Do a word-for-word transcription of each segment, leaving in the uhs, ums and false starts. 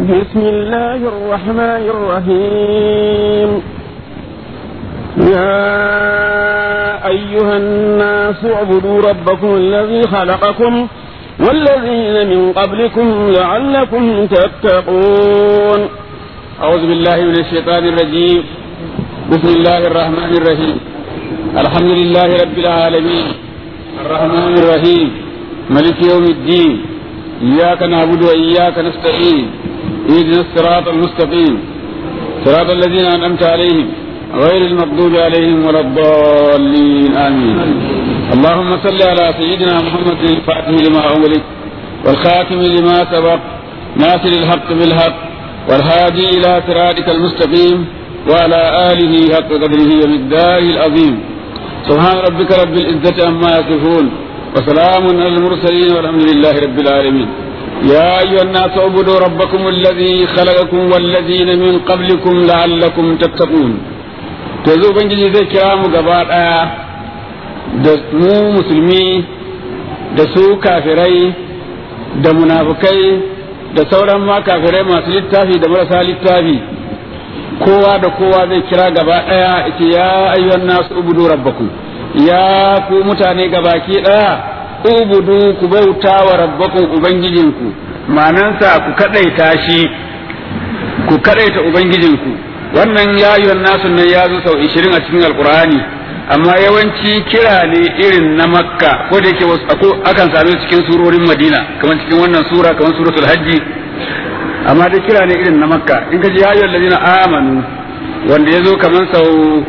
بسم الله الرحمن الرحيم. يا أيها الناس اعبدوا ربكم الذي خلقكم والذين من قبلكم لعلكم تتقون. أعوذ بالله من الشيطان الرجيم. بسم الله الرحمن الرحيم. الحمد لله رب العالمين الرحمن الرحيم ملك يوم الدين. إياك نعبد وإياك نستعين. اهدنا الصراط المستقيم صراط الذين أنعمت عليهم غير المغضوب عليهم ولا الضالين آمين. اللهم صل على سيدنا محمد الفاتح لما أغلق والخاتم لما سبق ناصر الحق بالحق والهادي إلى صراطك المستقيم وعلى آله حق قدره ومقداره العظيم. سبحان ربك رب العزة عما يصفون وسلام على المرسلين والحمد لله رب العالمين. يا أيها الناس اعبدوا ربكم الذي خلقكم والذين من قبلكم لعلكم تتقون. تزو بنجي زي كرام gaba daya da mu musulmi da su kafirai da munafikai da sauran ma kafirai masu littafi da marasa littafi kowa da kowa zai kira gaba daya yace ya ayyuhan nasu ubudu rabbakum, ya ku mutane gabaki daya ubudu ku bauta wa rabbakum ubangijinku, ma'anansa ku kadaita shi ku kadaita ubangijinku. wannan ya ayyuhan nasu nan ya zo sau ishirin a cikin alqur'ani, amma yawanci kira ne irin na makka, ko da yake wasu akan same cikin surorin madina kamar cikin wannan sura kamar suratul hajji, amma dai kira ne irin na makka. in ka ji ya ayyuhal ladina amanu wanda ya zo kamar sau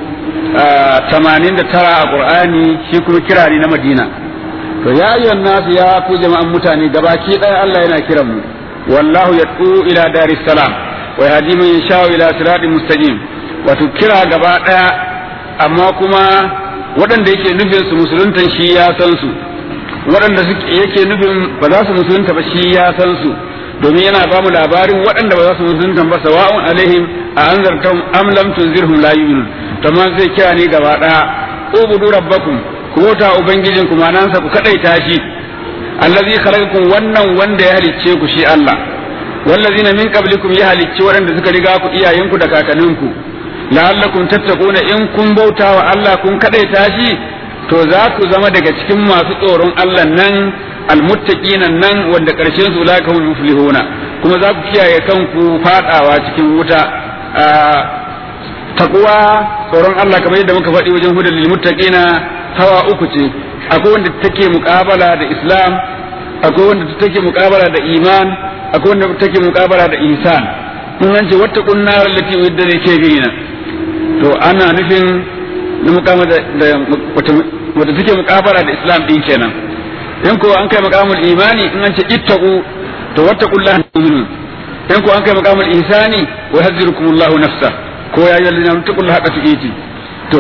tamanin da tara a qur'ani, shi kuma kira ne na madina. to ya ayyuhan nasu ya ku jama'an mutane gabaki ɗaya Allah yana kiran mu, wallahu yad'u ila daris salam wa yahdi man yasha'u ila siratin mustaqim. wato kira gaba ɗaya, amma kuma waɗanda yake nufin su musuluntan shi ya san su, waɗanda yake nufin ba za su musulunta ba shi ya san su, domin yana ba mu labarin waɗanda ba za su musulunta ba sawa'un alaihim a anzartum am lam tunzirhum la yu'minun. to man zai kira ne gaba ɗaya ubudu rabbakum, ku bauta ubangijinku, manansa ku kadaita shi, allazi khalaqakum, wannan wanda ya halicce ku shi Allah, wallazina min qablikum ya halicce waɗanda suka riga ku iyayenku da kakanninku, la'allakum tattaquna. in kun bauta wa Allah kun kadaita shi to za ku zama daga cikin masu tsoron Allah nan, almuttaqina nan wanda karshen su la kahum muflihuna, kuma za ku kiyaye kanku fadawa cikin wuta. taqwa tsoron Allah kamar yadda muka faɗi wajen hudal lil muttaqina hawa uku ce, akwai wanda take muqabala da Islam, akwai wanda take muqabala da iman, akwai wanda take muqabala da ihsan. mun an ce wattaqun nar allati uiddat lil kafirin, to ana nufin na muqabala da wanda take muqabala da Islam din kenan. in ko an kai maqamul imani in an ce ittaqu to wattaqullaha tu'minun. in ko an kai maqamul ihsani wa yahzirukumullahu nafsa, ko ya yi lalina mutukun haka su iti. to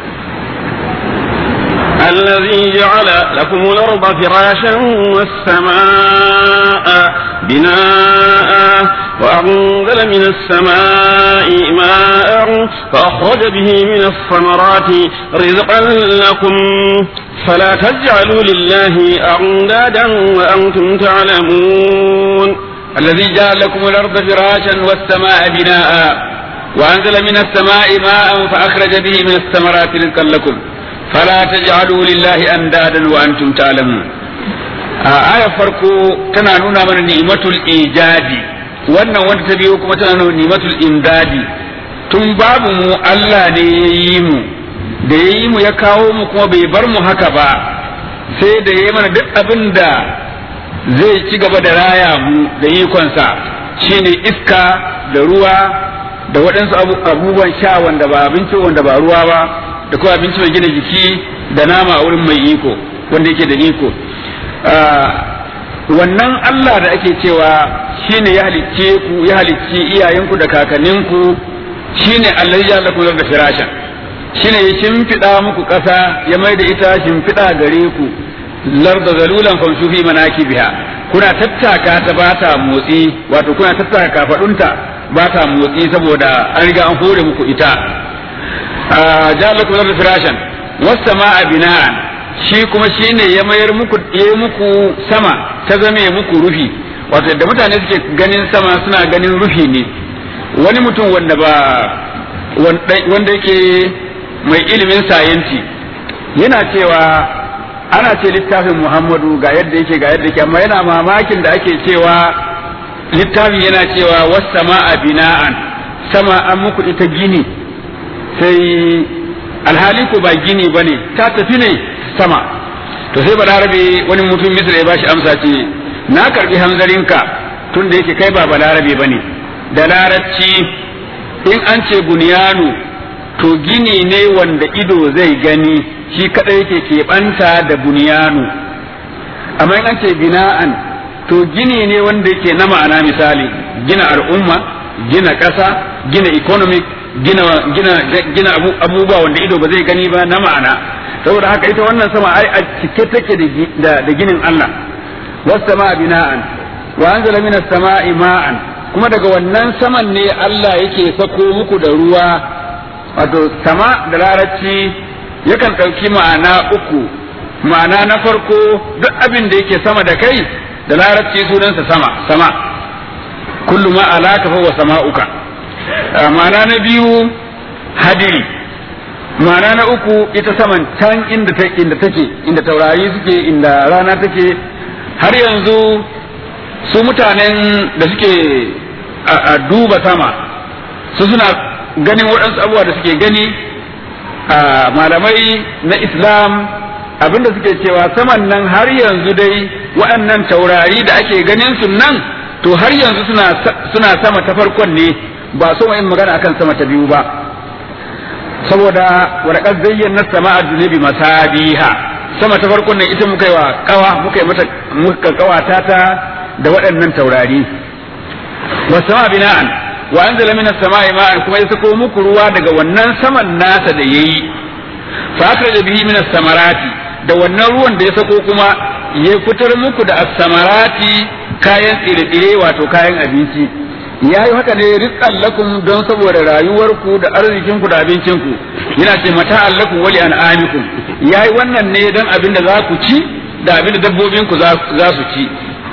الذي جعل لكم الأرض فراشا والسماء بناء وأنزل من السماء ماء فأخرج به من الثمرات رزقا لكم فلا تجعلوا لله أندادا وأنتم تعلمون. الذي جعل لكم الأرض فراشا والسماء بناء وأنزل من السماء ماء فأخرج به من الثمرات رزقا لكم فلا تجعلوا لله أندادا وأنتم تعلمون. آية فرقو تنانونا من نعمة الإيجاد، wannan wanda ta biyo kuma tana nuna nimatul imdadi. tun babu mu Allah ne ya yi mu, da ya yi mu ya kawo mu kuma bai bar mu haka ba, sai da ya yi mana duk abin da zai ci gaba da raya mu da ikonsa, shine iska da ruwa da waɗansu abubuwan sha wanda ba abinci wanda ba ruwa ba, da kuma abinci mai gina jiki da nama a wurin mai iko wanda yake da iko. wannan Allah da ake cewa shine ya halicce ku, ya halicci iyayenku da kakanninku, shine Allah ya laku da firashan, shine ya shimfiɗa muku ƙasa ya mai da ita shimfiɗa gare ku, larda zalulan famshu fi manakibiha, kuna tattaka ta ba ta motsi, wato kuna tattaka kafadunta ba ta motsi saboda an riga an hore muku ita. ja'alakum larda firashan was samaa bina'an, shi kuma shine ya mayar muku ya muku sama ta zame muku rufi, wato yadda mutane suke ganin sama suna ganin rufi ne. Wani mutum wanda ba wanda yake mai ilimin sayanti yana cewa ana ce littafin Muhammadu ga yadda yake ga yadda yake, amma yana mamakin da ake cewa littafin yana cewa was sama'a bina'an, sama an muku ita gini, sai alhali ko ba gini bane, ta tafi ne sama. To sai balarabe wani mutum Misra ya bashi amsa ce na karbi hanzarinka tun da yake kai ba balarabe bane. Da larabci in an ce bunyanu to gini ne wanda ido zai gani shi kadai yake keɓanta da bunyanu, amma in an ce bina'an to gini ne wanda yake na ma'ana, misali gina al'umma, gina ƙasa, gina economic, gina gina gina abubuwa wanda ido ba zai gani ba na ma'ana. Saboda haka ita wannan sama ai a cike take da da ginin Allah. Was sama'a bina'an wa anzala minas sama'i ma'an, kuma daga wannan saman ne Allah yake sako muku da ruwa. Wato sama da larabci yakan ɗauki ma'ana uku. Ma'ana na farko duk abin da yake sama da kai da larabci sunansa sama sama, kullu ma alaka fa wa sama'uka. Ma'ana na biyu hadiri, ma'ana na uku ita saman can inda take inda take inda taurari suke, inda rana take. Har yanzu su mutanen da suke a duba sama su suna ganin waɗansu abubuwa da suke gani. A malamai na Islam abinda suke cewa saman nan har yanzu dai waɗannan taurari da ake ganin su nan to har yanzu suna suna sama ta farkon ne, ba so mai magana akan sama ta biyu ba. Saboda warqad zayyana sama'a dunya bi masabiha, sama ta farkon ne ita muka yi wa kawa muka yi mata muka kawata ta da waɗannan taurari. Wasama bina'an wa anzala minas sama'i ma'an, kuma ya sako muku ruwa daga wannan saman nasa da yayi. Fa akhraja bihi minas samarati, da wannan ruwan da ya sako kuma ya fitar muku da as-samarati kayan tsire-tsire wato kayan abinci. Yayi haka ne rizqan lakum don saboda rayuwarku da arzikinku da abincinku. Yana ce mata allakum wa li an'amikum, yayi wannan ne don abinda za ku ci da abinda dabbobinku za su ci.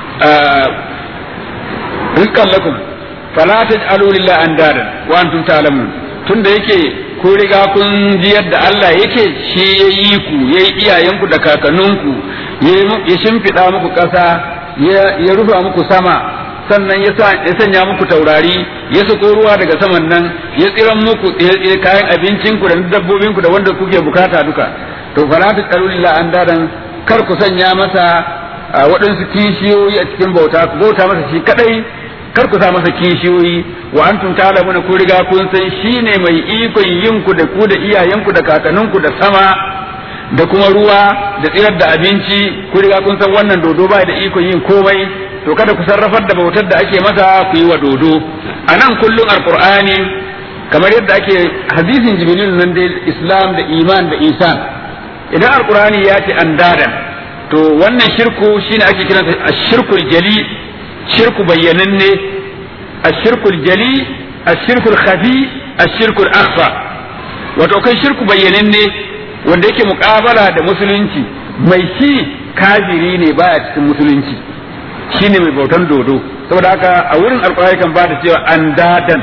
rizqan lakum fala taj'alu lillahi andadan wa antum ta'lamun. Tunda yake ko riga kun ji yadda Allah yake, shi yayi ku, yayi iyayenku da kakanninku, ya shimfida muku ƙasa, ya rufa muku sama, sannan ya sanya muku taurari, ya sako ruwa daga saman nan, ya tsiran muku kayan abincinku da dabbobinku da wanda kuke bukata duka. To fala taj'alu lillahi andadan, kar ku sanya masa waɗansu kishiyoyi a cikin bauta, ku bauta masa shi kadai, kar ku sa masa kishiyoyi. Wa antum ta'lamuna, ku riga kun san shine mai ikon yin ku da ku da iyayenku da kakanninku da sama da kuma ruwa da tsirar da abinci. Ku riga kun san wannan dodo ba da ikon yin komai, to kada ku sarrafar da bautar da ake masa ku yi wa dodo. Anan kullun alqur'ani kamar yadda ake hadisin jibril nan da islam da iman da isan, idan alqur'ani ya ce andadan to wannan shirku shine ake kiransa ashirkul jali, shirku bayyananne, ashirkul jali, ashirkul khafi, ashirkul akhfa. Wato kai shirku bayyananne wanda yake muƙabala da musulunci, mai shi kafiri ne baya cikin musulunci, shine mai bautan dodo. Saboda haka a wurin alƙur'ani kan ba da cewa andadan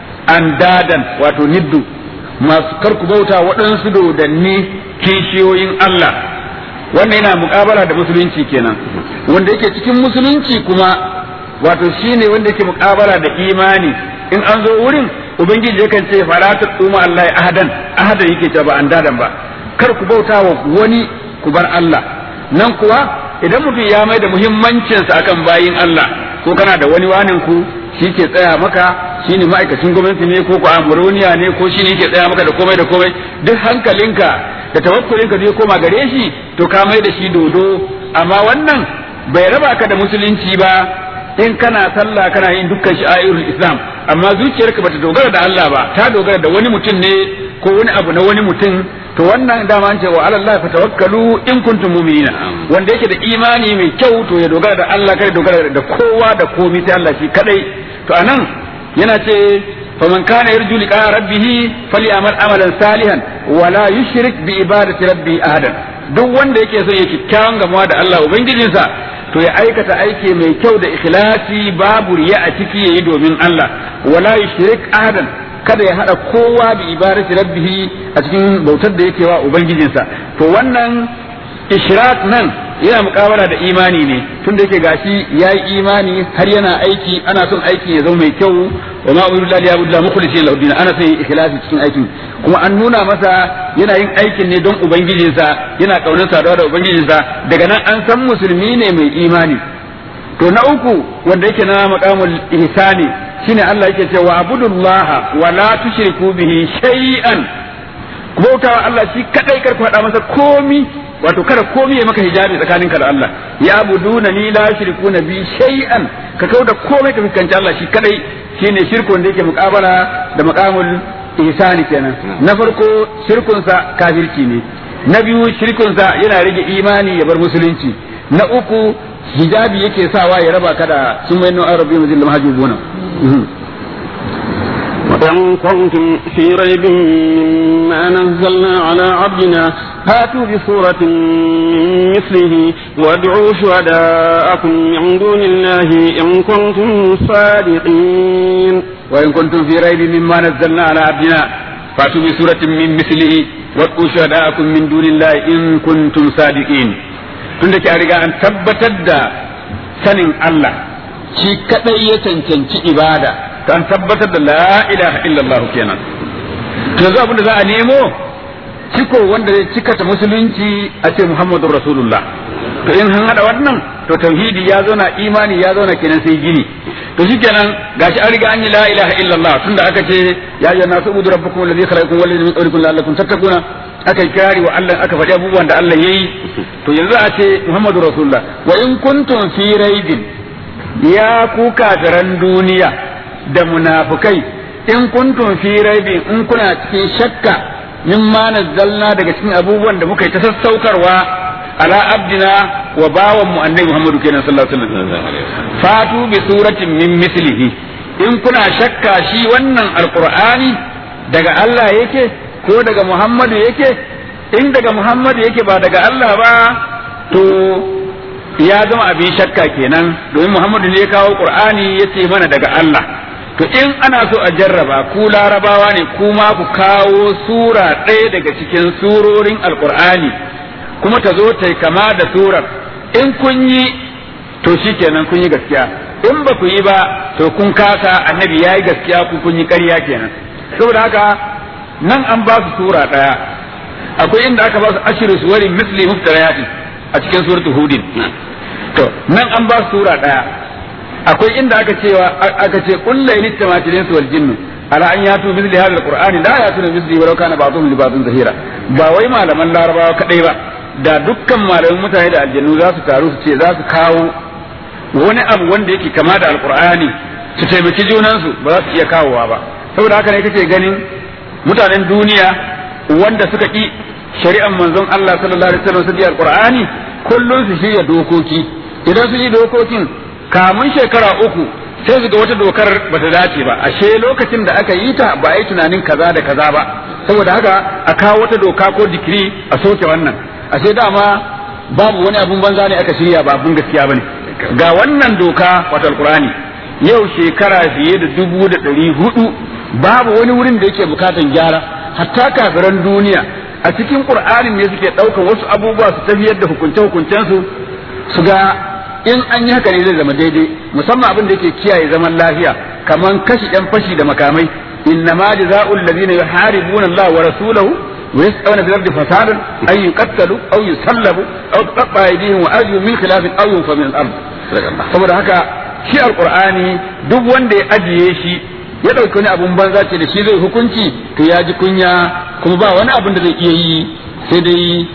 andadan wato niddu, masu karku bauta waɗansu dodanni kishiyoyin Allah. Wannan yana muƙabala da musulunci kenan. Wanda yake cikin musulunci kuma wato shine wanda yake muƙabala da imani. In an zo wurin ubangiji yakan ce fala taquma Allah ahadan, ahadan yake ce ba andadan ba, kar ku bauta wa wani ku bar Allah. Nan kuwa idan mutum ya mai da muhimmancinsa akan bayin Allah, ko kana da wani wanin ku shi ke tsaya maka, shine ma'aikacin gwamnati ne ko ko amuroniya ne ko shine yake tsaya maka da komai da komai, duk hankalinka da tawakkulinka zai koma gare shi, to ka mai da shi dodo. Amma wannan bai raba ka da musulunci ba in kana sallah kana yin dukkan sha'airul islam, amma zuciyarka bata dogara da Allah ba, ta dogara da wani mutum ne ko wani abu na wani mutum. To wannan dama an ce wa alallahi fatawakkalu in kuntum mu'minina, wanda yake da imani mai kyau to ya dogara da Allah, kai dogara da kowa da komai sai Allah shi kadai. To anan yana ce faman kana yarju liqa rabbih falyamal amalan salihan wala yushrik bi ibadati rabbih ahadan. duk wanda yake son ya kikkiawan gamuwa da Allah ubangijinsa to ya aikata aiki mai kyau da ikhlasi babu riya a ciki yayi domin Allah wala yushrik ahadan kada ya hada kowa bi ibadati rabbih a cikin bautar da yake wa ubangijinsa to wannan ishrak nan yana mukawara da imani ne tunda yake gashi yayi imani har yana aiki ana son aiki ya zama mai kyau wa ma uridu lillahi abudullah mukhlishin lahu din ana son ikhlasi cikin aikin kuma an nuna masa yana yin aikin ne don ubangijinsa yana kaunar saduwa da ubangijinsa daga nan an san musulmi ne mai imani to na uku wanda yake na maqamul ihsani shine Allah yake cewa abudullaha wa la tushriku bihi shay'an bautawa Allah shi kadai kar ku hada masa komi wato kada komai ya maka hijabi tsakaninka da Allah ya abuduna ni la shirkuna bi shay'an ka kauda komai ka fuskanci Allah shi kadai shine shirkun da yake muqabala da maqamul ihsani kenan na farko shirkun sa kafirci ne na biyu shirkun sa yana rage imani ya bar musulunci na uku hijabi yake sawa ya raba ka da sumaynu arabi mazil mahjubuna وإن كنتم في ريب مما نزلنا على عبدنا فاتوا بسورة من مثله وادعوا شهداءكم من دون الله إن كنتم صادقين وإن كنتم في ريب مما نزلنا على عبدنا فاتوا بسورة من مثله وادعوا شهداءكم من دون الله إن كنتم صادقين tunda ke riga an tabbatar da sanin Allah shi kadai ya cancanci ibada an tabbatar da la ilaha illallah kenan to yanzu abin da za a nemo ciko wanda zai cikata musulunci a ce muhammadur rasulullah to in an hada wannan to tauhidi ya zauna imani ya zauna kenan sai gini to shikenan gashi an riga an yi la ilaha illallah tunda aka ce ya ayyuhan nasu ubudu rabbakum alladhi khalaqakum wal ladzi min qablikum la'allakum tattaquna aka kari wa Allah aka faɗi abubuwan da Allah yayi to yanzu a ce muhammadur rasulullah wa in kuntum fi raibin ya ku kafiran duniya da munafukai in kuntum fi raibin in kuna cikin shakka mimma nazzalna daga cikin abubuwan da muka yi ta sassaukarwa ala abdina wa bawan mu annabi Muhammadu kenan sallallahu alaihi wasallam fatu bi suratin min mislihi in kuna shakka shi wannan alqur'ani daga Allah yake ko daga Muhammadu yake in daga Muhammadu yake ba daga Allah ba to ya zama abin shakka kenan domin Muhammadu ne ya kawo qur'ani yace mana daga Allah to in ana so a jarraba ku larabawa ne kuma ku kawo sura ɗaya daga cikin surorin alkur'ani kuma ta zo ta kama da surar in kun yi to shikenan kun yi gaskiya in ba ku yi ba to kun kasa annabi ya yi gaskiya ku kun yi ƙarya kenan saboda haka nan an ba su sura ɗaya akwai inda aka ba su ashiru suwarin misli muftarayatin a cikin suratul hudin to nan an ba su sura ɗaya akwai inda aka cewa aka ce kullu in tamatilin wal jinnu ala an yatu mithli hadha alqur'ani la yatuna mithli walau kana ba'dhum li ba'dhin zahira ba wai malaman larabawa kadai ba da dukkan malaman mutane da aljannu za su taru su ce za su kawo wani abu wanda yake kama da alqur'ani su taimaki junansu ba za su iya kawowa ba saboda haka ne kake ganin mutanen duniya wanda suka ki shari'ar manzon Allah sallallahu alaihi wasallam su bi alqur'ani kullun su shirya dokoki idan su yi dokokin kamun shekara uku sai su ga wata dokar ba ta dace ba ashe lokacin da aka yi ta ba a yi tunanin kaza da kaza ba saboda haka a kawo wata doka ko dikiri a soke wannan ashe dama babu wani abun banza ne aka shirya ba abun gaskiya bane ga wannan doka wato alqur'ani yau shekara fiye da dubu da ɗari hudu babu wani wurin da yake bukatan gyara hatta kafiran duniya a cikin qur'anin ne suke ɗaukar wasu abubuwa su tafiyar da hukunce hukuncensu su ga in an yi haka ne zai zama daidai musamman abin da yake kiyaye zaman lafiya kaman kashi yan fashi da makamai innama jazaa'ul ladina yuharibuna Allah wa rasulahu wa yas'aluna fil ardi fasadan ay yuqtalu aw yusallabu aw tuqatta aydihim wa arjuluhum min khilafin aw yunfa min al-ard saboda haka shi alqur'ani duk wanda ya ajiye shi ya dauki wani abun banza ce da shi zai hukunci to ya ji kunya kuma ba wani abin da zai iya yi sai dai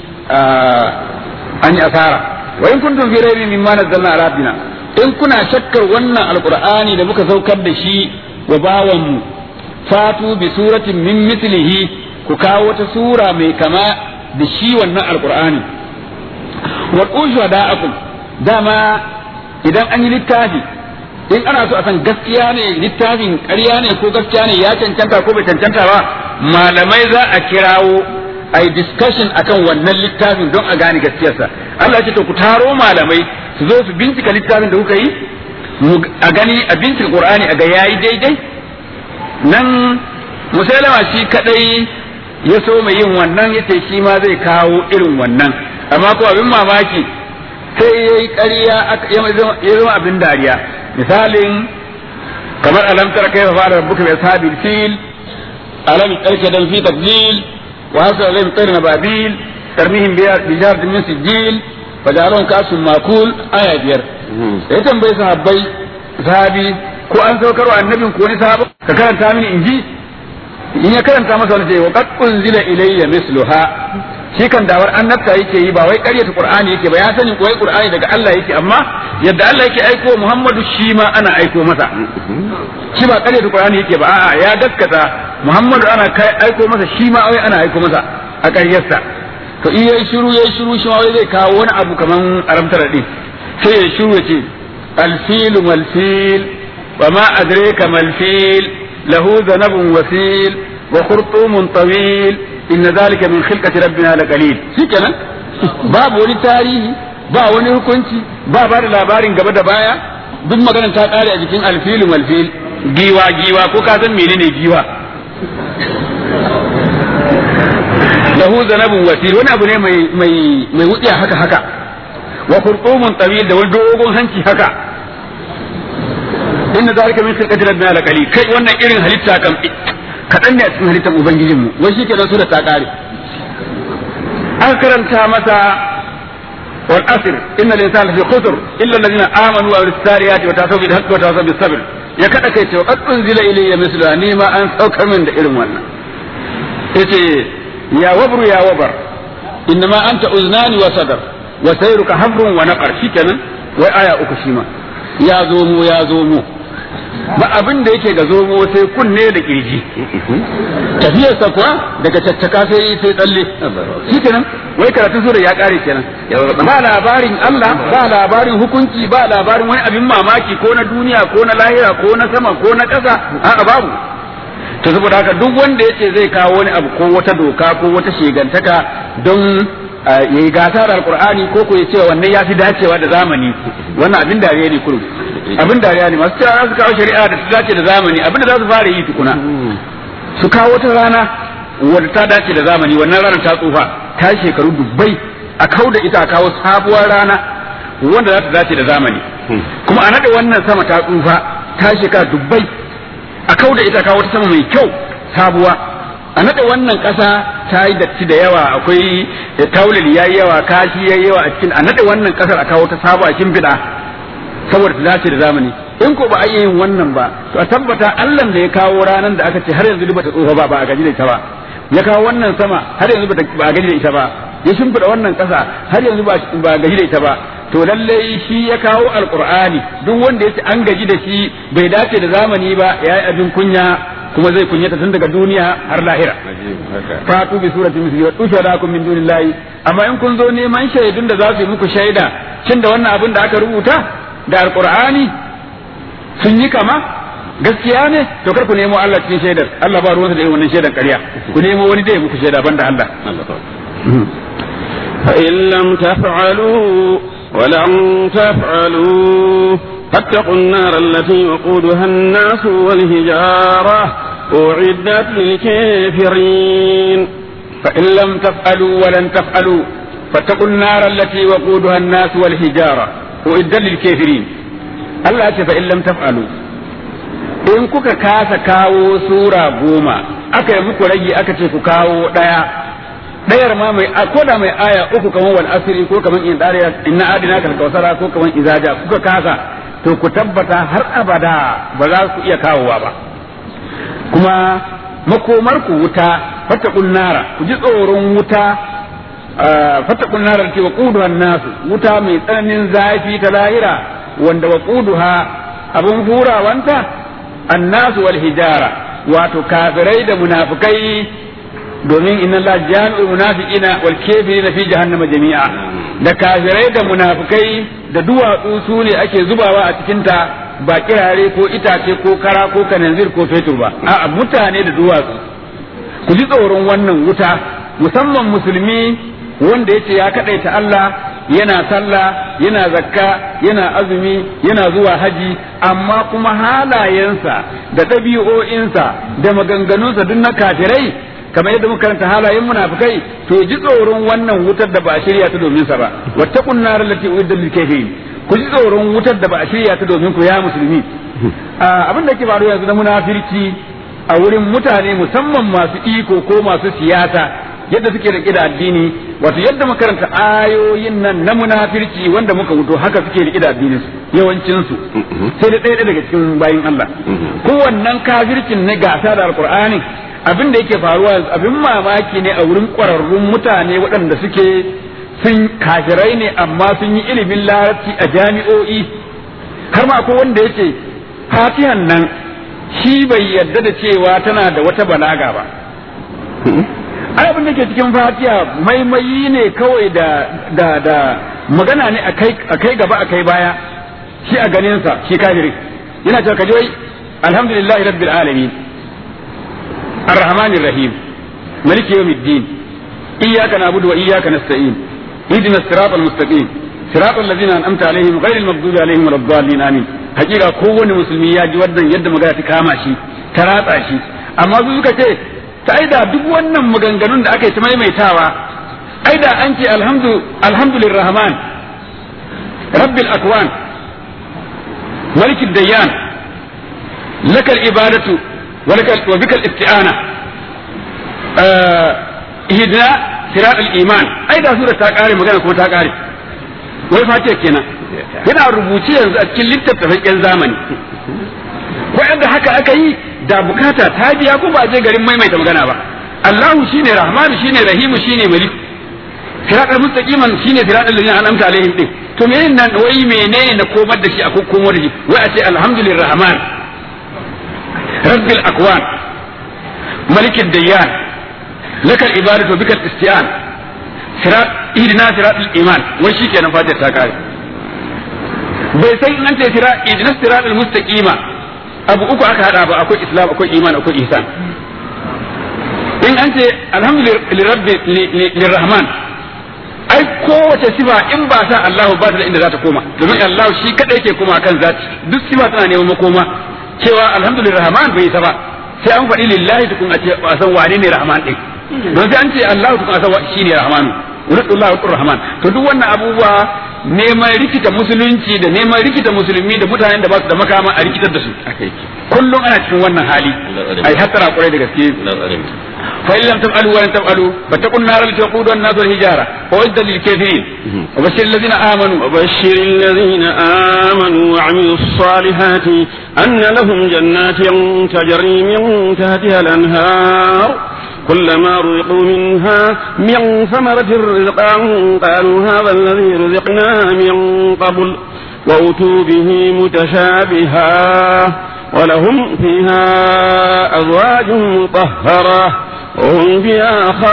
an yi asara wa in kuntum fi raybin mimma nazzalna ala abdina in kuna shakkar wannan alqur'ani da muka saukar da shi wa bawan mu fatu bi suratin min mithlihi ku kawo wata sura mai kama da shi wannan alqur'ani wa ushada'akum dama idan an yi littafi in ana so a san gaskiya ne littafin ƙarya ne ko gaskiya ne ya cancanta ko bai cancanta ba malamai za a kirawo a yi discussion akan wannan littafin don a gane gaskiyarsa. Allah ce to ku taro malamai su zo su bincika littafin da kuka yi a gani a bincika Qur'ani a ga yayi daidai. Nan Musailama shi kadai ya so mai yin wannan yace shi ma zai kawo irin wannan, amma ko abin mamaki sai yayi ƙarya ya zama abin dariya. Misalin kamar alam tara kayfa fa'ala rabbuka bi ashabil fil alam tarkadan fi tadlil wa hasala alayhim tayran babil tarmihim bi jard min sijil fajalun kasum makul aya biyar. Sai tambaye sahabbai sahabi ko an saukarwa annabin ko wani sahaba ka karanta mini inji, in ya karanta masa wani sai wa qad unzila ilayya misluha, shi kan dawar annabta yake yi ba wai ƙaryata Qur'ani yake ba, ya sani koyi Qur'ani daga Allah yake, amma yadda Allah yake aiko Muhammadu shi ma ana aiko masa. Shi ba ƙaryata Qur'ani yake ba, a'a ya gaskata Muhammadu ana kai aiko masa, shi ma wai ana aiko masa a ƙaryarsa. To in yayi shiru yayi shiru shi ma wai zai kawo wani abu kaman aramtara din, sai ya shiru ya ce al-filu mal-fil wa ma adraka mal-fil lahu dhanabun wasil wa khurtumun tawil inna zalika min khilqati rabbina laqalil. Shikenan babu wani tarihi ba wani hukunci ba ba da labarin gaba da baya, duk maganar ta kare a jikin alfilu malfil. Giwa giwa ko ka san menene giwa? lahu zanabun wasir, wani abu ne mai mai mai wutsiya haka haka, wa khurtumun tawil da wani dogon hanci haka. inna zalika min khilqati rabbina laqalil. Kai wannan irin halitta kam kaɗan ne a cikin halittar Ubangijinmu, wai shi kenan su da ta ƙare. An karanta masa wal asr inna al-insana fi khusr illa alladhina amanu wa amilus salihati wa tawasaw bil haqqi wa tawasaw bis sabr. Ya kada kai cewa qad unzila ilayya misla, ni ma an saukar min da irin wannan. Yace ya wabru ya wabar innama anta uznani wa sadar wa sayruka habrun wa naqar. Shikenan wai aya uku shi ma ya zo mu ya zo mu ba abin da yake ga zomo sai kunne da kirji, tafiyarsa kuwa daga caccaka sai sai tsalle. Shi kenan wai karatun sura ya kare kenan, ba labarin Allah ba labarin hukunci ba labarin wani abin mamaki ko na duniya ko na lahira ko na sama ko na ƙasa, a'a babu. To saboda haka duk wanda yace zai kawo wani abu ko wata doka ko wata shegantaka don yayi gasa da alqur'ani ko ko yace wannan ya fi dacewa da zamani, wannan abin dariya ne kurum. Abin dariya ne masu cewa za su kawo shari'a da ta dace da zamani, abin da za su fara yi tukuna su kawo wata rana wadda ta dace da zamani. Wannan ranar ta tsufa ta shekaru dubbai, a kau da ita a kawo sabuwar rana wanda za ta dace da zamani. Kuma a nade wannan sama ta tsufa ta shekara dubbai, a kau da ita a kawo wata sama mai kyau sabuwa. A nade wannan ƙasa ta yi datti da yawa, akwai taulil yayi yawa, kashi yayi yawa a cikin, a nade wannan ƙasar a kawo ta sabuwa a shimfiɗa saboda ta dace da zamani. In ko ba a yin wannan ba, to a tabbata Allah da ya kawo ranar da aka ce har yanzu ba ta tsofa ba, ba a gaji da ita ba, ya kawo wannan sama har yanzu ba a gaji da ita ba, ya shimfiɗa wannan ƙasa har yanzu ba a gaji da ita ba, to lallai shi ya kawo alqur'ani. Duk wanda ya ce an gaji da shi bai dace da zamani ba, ya yi abin kunya, kuma zai kunyata tun daga duniya har lahira. Fatu bi surati misli wa tusharakum min dunillahi. Amma in kun zo neman shaidun da za su yi muku shaida cin da wannan abin da aka rubuta da alqur'ani sun yi kama gaskiya ne, to kar ku nemo Allah cikin shaidar. Allah ba ruwansa da irin wannan shaidar ƙarya, ku nemo wani da ya muku shaida banda Allah. fa in lam taf'alu wa lam taf'alu fattaqun nar allati waquduha an-nas wal hijara u'iddat lil kafirin. fa in lam taf'alu wa lam taf'alu fattaqun nar allati waquduha an-nas wal hijara u'iddat lil kafirin. Allah ya ce fa in lam taf'alu, in kuka kasa kawo sura goma aka yi muku ragi aka ce ku kawo daya, dayar ma mai koda mai aya uku kamar wal asri ko kamar in dariya inna adina kal kausara ko kamar izaja, kuka kasa to ku tabbata har abada ba za ku iya kawowa ba. Kuma makomar ku wuta, fattaqun nara, ku ji tsoron wuta, fattaqun nara ce wa quduhan nasu, wuta mai tsananin zafi ta lahira wanda wa quduha abun hurawanta annasu wal hijara, wato kafirai da munafikai, domin inna Allah jami'ul munafiqina wal kafirina fi jahannama jami'a. Da kafirai da munafikai da duwatsu su ne ake zubawa a cikin ta, ba kirare ko itace ko kara ko kananzir ko fetur ba, a'a mutane da duwatsu. Ku ji tsoron wannan wuta musamman musulmi wanda yace ya kadaita Allah yana sallah yana zakka yana azumi yana zuwa haji amma kuma halayensa da ɗabi'o'insa da maganganunsa duk na kafirai kamar yadda muka karanta halayen munafikai to ji tsoron wannan wutar da ba a shirya ta domin sa ba wattaqun nar allati uiddat lil kafirin ku ji tsoron wutar da ba a shirya ta domin ku ya musulmi abin da ke faru yanzu na munafirci a wurin mutane musamman masu iko ko masu siyasa yadda suke rike da addini wato yadda makaranta ayoyin nan na munafirci wanda muka wuto haka suke rike da addinin su yawancin su sai da ɗaya daga cikin bayin Allah kowannan kafircin na gasa da alqur'ani abin da yake faruwa abin mamaki ne a wurin ƙwararrun mutane waɗanda suke sun kafirai ne amma sun yi ilimin larabci a jami'o'i har ma akwai wanda yake fatihan nan shi bai yarda da cewa tana da wata balaga ba ai abin da ke cikin fatiha maimayi ne kawai da da da magana ne akai akai gaba akai baya shi a ganin sa shi kafiri yana cewa kaje wai alhamdulillahi rabbil alamin arrahmanir rahim maliki yawmiddin iyyaka na'budu wa iyyaka nasta'in ihdinas siratal mustaqim siratal ladzina an'amta alaihim ghairil maghdubi alaihim waladdallin amin hakika kowane musulmi ya ji wannan yadda magana ta kama shi ta ratsa shi amma su suka ce ta aida duk wannan maganganun da aka yi ta maimaitawa aida an ce alhamdu alhamdulir rahman rabbil akwan malikid dayyan lakal ibadatu wa lakal wa bikal isti'ana ihdina siratal iman aida sura ta kare magana kuma ta kare wai fatiha kenan yana rubuce yanzu a cikin littattafan yan zamani ko yadda haka aka yi da bukata ta biya ko ba je garin maimaita magana ba Allahu shine Rahman shine Rahim shine Malik siratal mustaqiman shine siratal ladzina an'amta alaihim din to me nan wai menene na komar da shi a komar da shi wai a ce alhamdulillah rahman rabbil akwan malikid dayyan lakal ibadatu bikal isti'an sirat ihdina siratal iman wai shikenan fatiha ta kare bai sai in an ce sirat ihdina siratal mustaqima abu uku aka hada ba akwai islam akwai iman akwai ihsan in an ce alhamdulillah lirrahman ai kowace sifa in ba sa Allah ba ta da inda za ta koma domin Allah shi kadai ke koma kan zati duk sifa tana neman makoma cewa alhamdulillah rahman bai sa ba sai an faɗi lillahi tukun a ce a san wane ne rahman din don sai an ce Allah tukun a san shi ne rahman uridullahu rahman to duk wannan abubuwa neman rikita musulunci da neman rikita musulmi da mutanen da ba su da makama a rikitar da su kullum ana cikin wannan hali ai hattara kurai da gaske fa in lam taf'alu wa lan taf'alu fattaqun nar allati waquduha an-nas wal hijara wa idda lil kafirin wa bashir alladhina amanu wa bashir alladhina amanu wa 'amilus salihati anna lahum jannatin tajri min tahtiha al-anhar كلما رزقوا منها من ثمرة رزقا قالوا هذا الذي رزقنا من قبل وأتوا به متشابها ولهم فيها أزواج مطهرة وهم فيها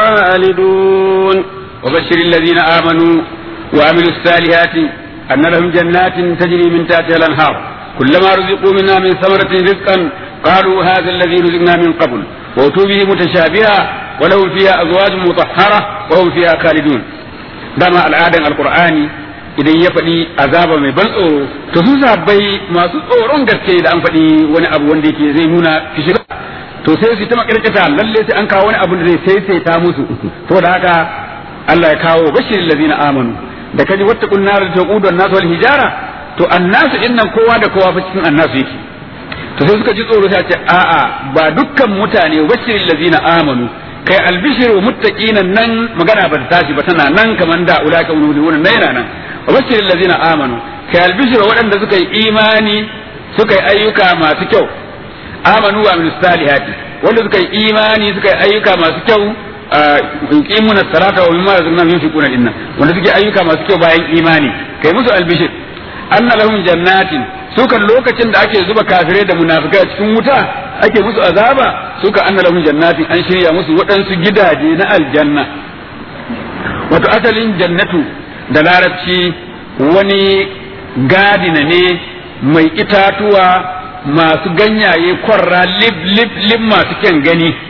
خالدون وبشر الذين آمنوا وعملوا الصالحات أن لهم جنات تجري من تحتها الأنهار كلما رزقوا منها من ثمرة رزقا قالوا هذا الذي رزقنا من قبل وأتوا به متشابها ولهم فيها أزواج مطهرة وهم فيها خالدون دام العادة القرآن idan ya faɗi azaba mai ban tsoro to su sabai masu tsoron gaske da an faɗi wani abu wanda yake zai nuna fishira to sai su ta makarkata lalle sai an kawo wani abu da zai saisaita musu to da haka Allah ya kawo bashiril ladina amanu da kaji wattaqun nar taqudu an-nas wal hijara to annasu innan kowa da kowa fa cikin annasu yake to sai suka ji tsoro sai ce a'a ba dukkan mutane bashiril ladina amanu kai albishiru muttaqinan nan magana ba ta tashi ba tana nan kaman da ulaka ulul nan yana nan bashiril ladina amanu kai albishiru waɗanda suka yi imani suka yi ayyuka masu kyau amanu wa min salihati wanda suka yi imani suka yi ayyuka masu kyau yuqimuna salata wa mimma razaqnahum yunfiquna dinna wanda suke ayyuka masu kyau bayan imani kai musu albishir anna lahum jannatin sukan lokacin da ake zuba kafirai da munafikai cikin wuta ake musu azaba suka anna lahum jannatin an shirya musu waɗansu gidaje na aljanna wato asalin jannatu da larabci wani gadina ne mai itatuwa masu ganyaye kwarra lib lib lib masu kyan gani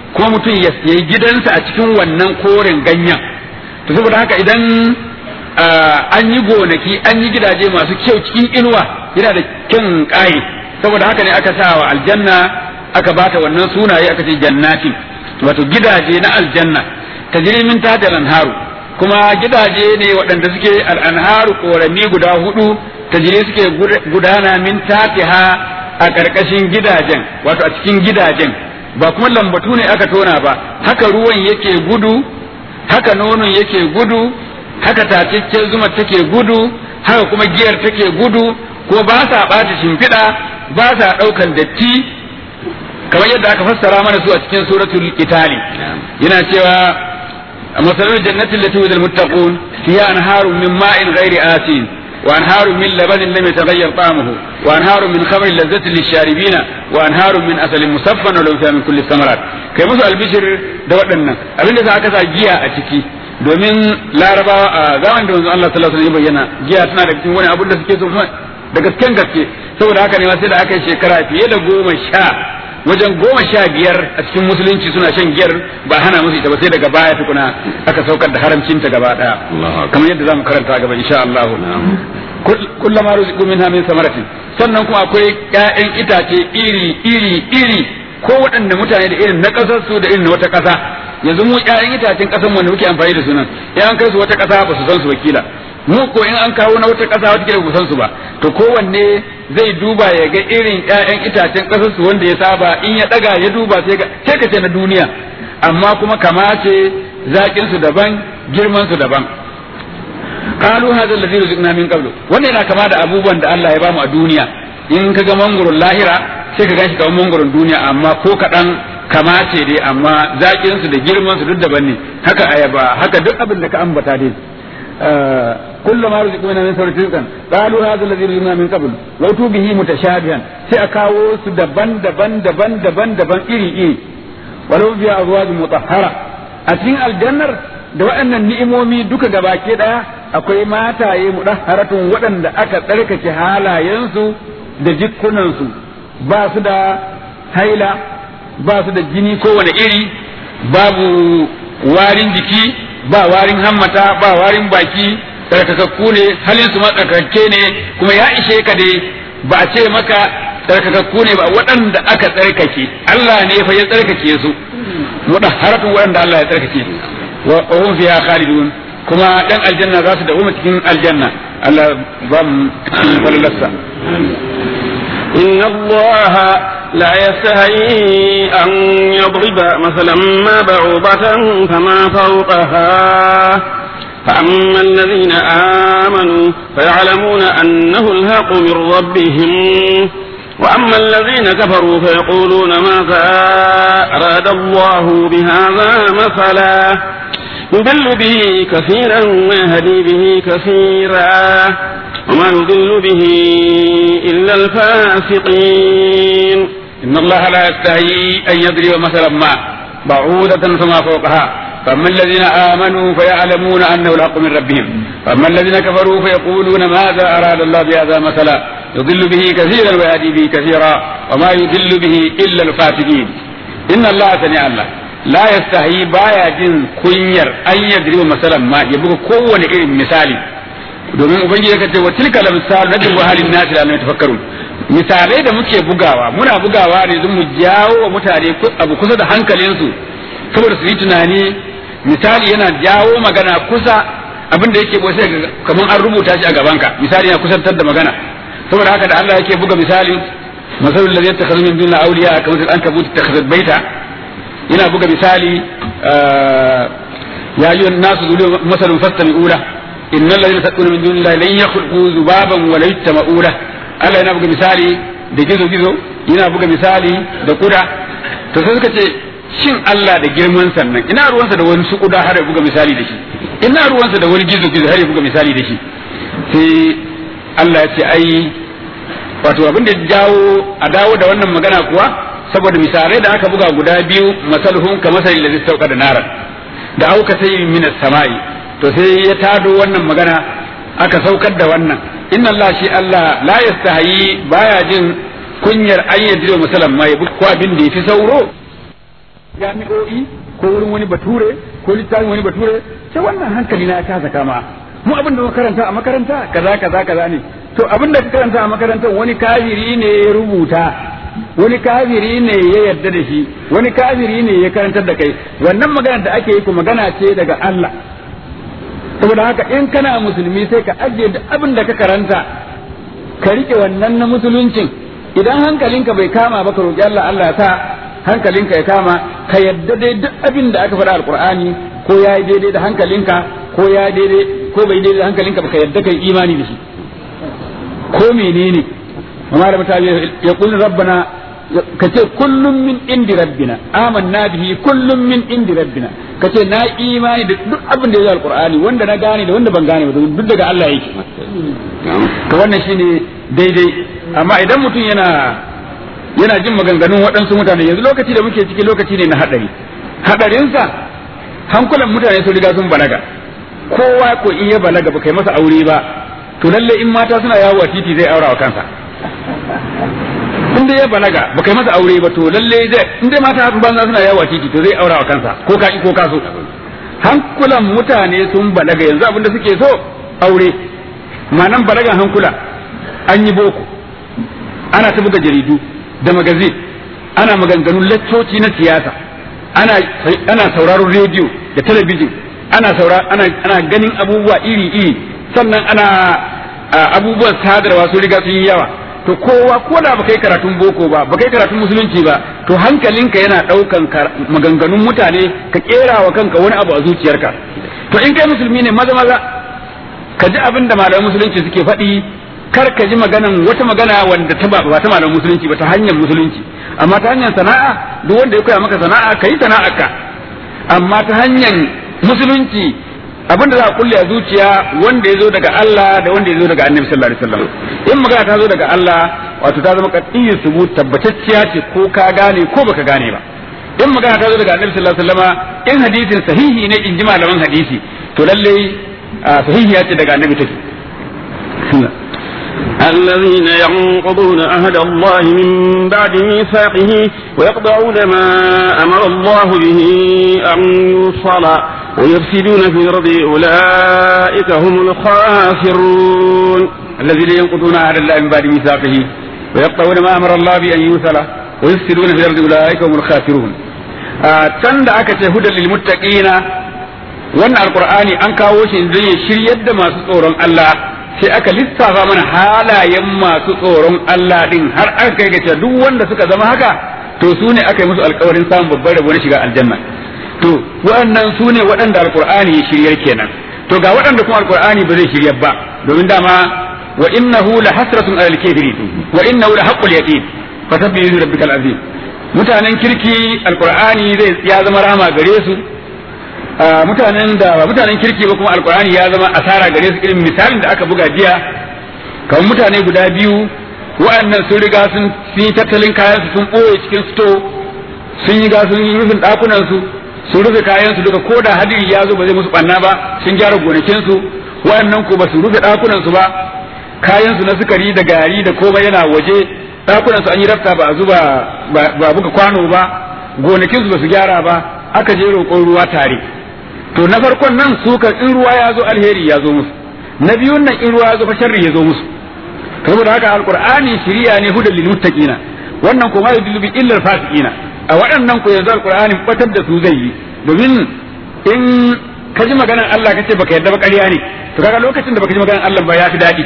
kuma mutum ya yi gidansa a cikin wannan koren ganyen. To saboda haka idan an yi gonaki an yi gidaje masu kyau cikin inuwa yana da kyan ƙaye, saboda haka ne aka sa wa aljanna aka bata wannan sunaye aka ce jannatin, wato gidaje na aljanna tajri min tahtiha al-anharu, kuma gidaje ne waɗanda suke al-anharu korami guda hudu tajri suke gudana min tahtiha a ƙarƙashin gidajen, wato a cikin gidajen, ba kuma lambatu ne aka tona ba, haka ruwan yake gudu, haka nonon yake gudu, haka tacaccen zuma take gudu, haka kuma giyar take gudu, ko ba sa ɓata shimfiɗa, ba sa ɗaukan datti, kamar yadda aka fassara mana su a cikin suratul Qitali. Yana cewa masalul jannati allati wa'ida al-muttaqun fiha anharun min ma'in ghairi asin wa anharun min labanin lam yataghayyar ta'amuhu wa anharun min khamrin lazzatin lish-sharibina wa anharun min asalin musaffan wa lahum fiha min kulli thamarat. Kai musu albishir da waɗannan abinda za aka sa giya a ciki, domin larabawa a zaman da manzon Allah sallallahu alaihi wasallam ya bayyana giya tana da cikin wani abu da suke so da gasken gaske, saboda haka ne ma sai da aka yi shekara fiye da goma sha wajen goma sha biyar a cikin musulunci suna shan giyar, ba hana musu ita ba sai daga baya tukuna aka saukar da haramcinta gaba daya, kamar yadda zamu karanta gaba insha Allah. Kullama ruziqu minha min samaratin, sannan kuma akwai ƴaƴan itace iri iri iri ko waɗanda mutane da irin na ƙasar su da irin na wata ƙasa. Yanzu mu ƴaƴan itacen ƙasar mu da muke amfani da su nan, in an kai su wata ƙasa ba su san su wakila, mu ko in an kawo na wata ƙasa wata kila ba san su ba, to kowanne zai duba ya ga irin ƴaƴan itacen ƙasar su wanda ya saba, in ya daga ya duba sai ka sai ka ce na duniya, amma kuma kamace zakin su daban girman su daban. Qalu hadha alladhi rizqna min qablu, wannan yana kama da abubuwan da Allah ya bamu a duniya. In ka ga mangurin lahira sai ka gashi kamar mangurin duniya, amma ko kaɗan kamace dai, amma zakin su da girman su duk daban ne. Haka ayaba, haka duk abin da ka ambata dai. كل ما رزقوا منها من ثمرة رزقا قالوا هذا الذي رزقنا من قبل وأتوا به متشابها sai a kawo su daban daban daban daban daban iri iri walau biya azwaj mutahhara. A cikin aljannar da waɗannan ni'imomi duka gabake daya akwai mataye mudahharatun waɗanda aka tsarkake halayensu da jikkunansu, ba su da haila, ba su da jini kowane iri, babu warin jiki, ba warin hammata, ba warin baki, tsarkakakku ne, halin su ma tsarkakakke ne, kuma ya ishe ka dai ba a ce maka tsarkakakku ne ba, waɗanda aka tsarkake Allah ne fa ya tsarkake su, mudahharatun waɗanda Allah ya tsarkake, wa hum fiha khalidun, kuma dan aljanna za su dawo cikin aljanna. Allah ba mu fallalasa. إن الله لا يستحيي أن يضرب مثلا ما بعوضة فما فوقها فأما الذين آمنوا فيعلمون أنه الحق من ربهم وأما الذين كفروا فيقولون ماذا أراد الله بهذا مثلا يضل به كثيرا ويهدي به كثيرا وما يضل به إلا الفاسقين. إن الله لا يستحيي أن يضرب مثلا ما بعوضة فما فوقها فأما الذين آمنوا فيعلمون أنه الحق من ربهم فأما الذين كفروا فيقولون ماذا أراد الله بهذا مثلا يضل به كثيرا ويهدي به كثيرا وما يضل به إلا الفاسقين. إن الله سميع الله لا يستحيي بايا جن كنير أن يضرب مثلا ما يبقى كون إلى مثالي domin ubangiji ya ce wa tilka lamsal nadru halin nasi la tafakkarun. Misalai da muke bugawa muna bugawa ne don mu jawo wa mutane abu kusa da hankalinsu saboda su yi tunani. Misali yana jawo magana kusa, abin da yake boye sai kamar an rubuta shi a gabanka, misali yana kusantar da magana. Saboda haka da Allah yake buga misali masalul ladzi yattakhadhu min dunillahi awliya kama al-ankabut ittakhadhat baita, yana buga misali ya ayyuhan nasu zulu masalun fastami'u lahu innal ladina tad'una min dunillahi lan yakhluqu dhubaban wa la yatma'u lahu. Allah yana buga misali da gizo gizo, yana buga misali da kuda. To sai suka ce shin Allah da girman sannan ina ruwansa da wani su kuda har ya buga misali da shi, ina ruwansa da wani gizo gizo har ya buga misali da shi. Sai Allah ya ce ai wato abin da jawo a dawo da wannan magana kuwa saboda misalai da aka buga guda biyu, masalhum ka masalil ladzi sauka da naran da auka sai minas sama'i, to sai ya tado wannan magana aka saukar da wannan. Inna Allah shi Allah la yastahi baya jin kunyar ayyadi wa musallam ma yabi ko abin da yafi sauro jami'o'i ko wurin wani bature ko littafin wani bature sai wannan hankali na ya kasa kama mu abin da muka karanta a makaranta kaza kaza kaza ne to abin da ka karanta a makarantar wani kafiri ne ya rubuta wani kafiri ne ya yarda da shi wani kafiri ne ya karantar da kai wannan magana da ake yi ko magana ce daga Allah saboda haka in kana musulmi sai ka ajiye da abin da ka karanta ka rike wannan na musuluncin idan hankalinka bai kama ba ka roki Allah Allah ya sa hankalinka ya kama ka yarda dai duk abin da aka faɗa alqur'ani ko ya yi daidai da hankalinka ko ya yi daidai ko bai daidai da hankalinka ba ka yarda kai imani da shi ko menene amma da mutane ya kullu rabbana kace kullum min indi rabbina amanna bihi kullum min indi rabbina kace na imani da duk abin da ya zo alqur'ani wanda na gane da wanda ban gane ba duk daga Allah yake to wannan shine daidai amma idan mutum yana yana jin maganganun waɗansu mutane yanzu lokaci da muke ciki lokaci ne na hadari hadarinsa hankulan mutane sun riga sun balaga kowa ko iya balaga ba kai masa aure ba to lalle in mata suna yawo a titi zai aura wa kansa in dai ya balaga ba kai masa aure ba to lalle zai in dai mata banza suna yawo a titi to zai aura wa kansa ko ka ko ka so hankulan mutane sun balaga yanzu abin da suke so aure manan balagan hankula an yi boko ana ta buga jaridu da magazin ana maganganun laccoci na siyasa ana ana sauraron rediyo da talabijin ana saura ana ana ganin abubuwa iri iri sannan ana abubuwan sadarwa su riga sun yi yawa to kowa ko da baka yi karatun boko ba baka yi karatun musulunci ba to hankalinka yana daukan maganganun mutane ka kera wa kanka wani abu a zuciyarka to in kai musulmi ne maza maza ka ji abin da malaman musulunci suke faɗi kar ka ji maganan wata magana wanda ta ba ta malaman musulunci ba ta hanyar musulunci amma ta hanyar sana'a duk wanda ya koya maka sana'a kai sana'arka amma ta hanyar musulunci abinda za a kulle a zuciya wanda ya zo daga Allah da wanda ya zo daga Annabi sallallahu alaihi wasallam in magana ta zo daga Allah wato ta zama qat'iyyu subut tabbatacciya ce ko ka gane ko baka gane ba in magana ta zo daga Annabi sallallahu alaihi wasallam in hadisin sahihi ne in ji malaman hadisi to lalle sahihiya ce daga Annabi take الذين ينقضون عهد الله من بعد ميثاقه ويقطعون ما أمر الله به أن يوصل ويفسدون في الأرض أولئك هم الخاسرون الذين ينقضون عهد الله من بعد ميثاقه ويقطعون ما أمر الله به أن يوصل ويفسدون في الأرض أولئك هم الخاسرون تند أكت هدى للمتقين وأن القرآن أنكاوش زي شريد ما سطور الله sai aka lissafa mana halayen masu tsoron Allah din har aka kai ga duk wanda suka zama haka to su ne aka yi musu alkawarin samun babbar rabo na shiga aljanna to waɗannan su ne waɗanda alkur'ani ya shiryar kenan to ga waɗanda kuma alkur'ani ba zai shiryar ba domin dama wa innahu la hasratun alal kafirin wa innahu la haqqul yaqin fasabbi bi rabbikal azim mutanen kirki alkur'ani zai ya zama rama gare su mutanen da ba mutanen kirki ba kuma alkur'ani ya zama asara gare su irin misalin da aka buga jiya kamar mutane guda biyu wa'annan sun riga sun yi tattalin kayan su sun ɓoye cikin sto sun yi ga sun yi rufin ɗakunan su sun rufe kayan su duka ko da hadiri ya zo ba zai musu ɓanna ba sun gyara gonakin su wa'annan ko ba su rufe ɗakunan su ba kayan su na sukari da gari da komai yana waje ɗakunan su an yi rafta ba a zuba ba buga kwano ba gonakin su ba su gyara ba aka je roƙon ruwa tare to na farkon nan su kan in ruwa ya zo alheri ya zo musu na biyun nan in ruwa ya zo fa sharri ya zo musu saboda haka alqur'ani shiriya ne hudal lil muttaqina wannan kuma ya dulubi illa fasiqina a waɗannan ko yanzu alqur'ani batar da su zai yi domin in ka ji maganar Allah kace baka yarda ba ƙarya ne to kaga lokacin da baka ji maganar Allah ba ya fi daɗi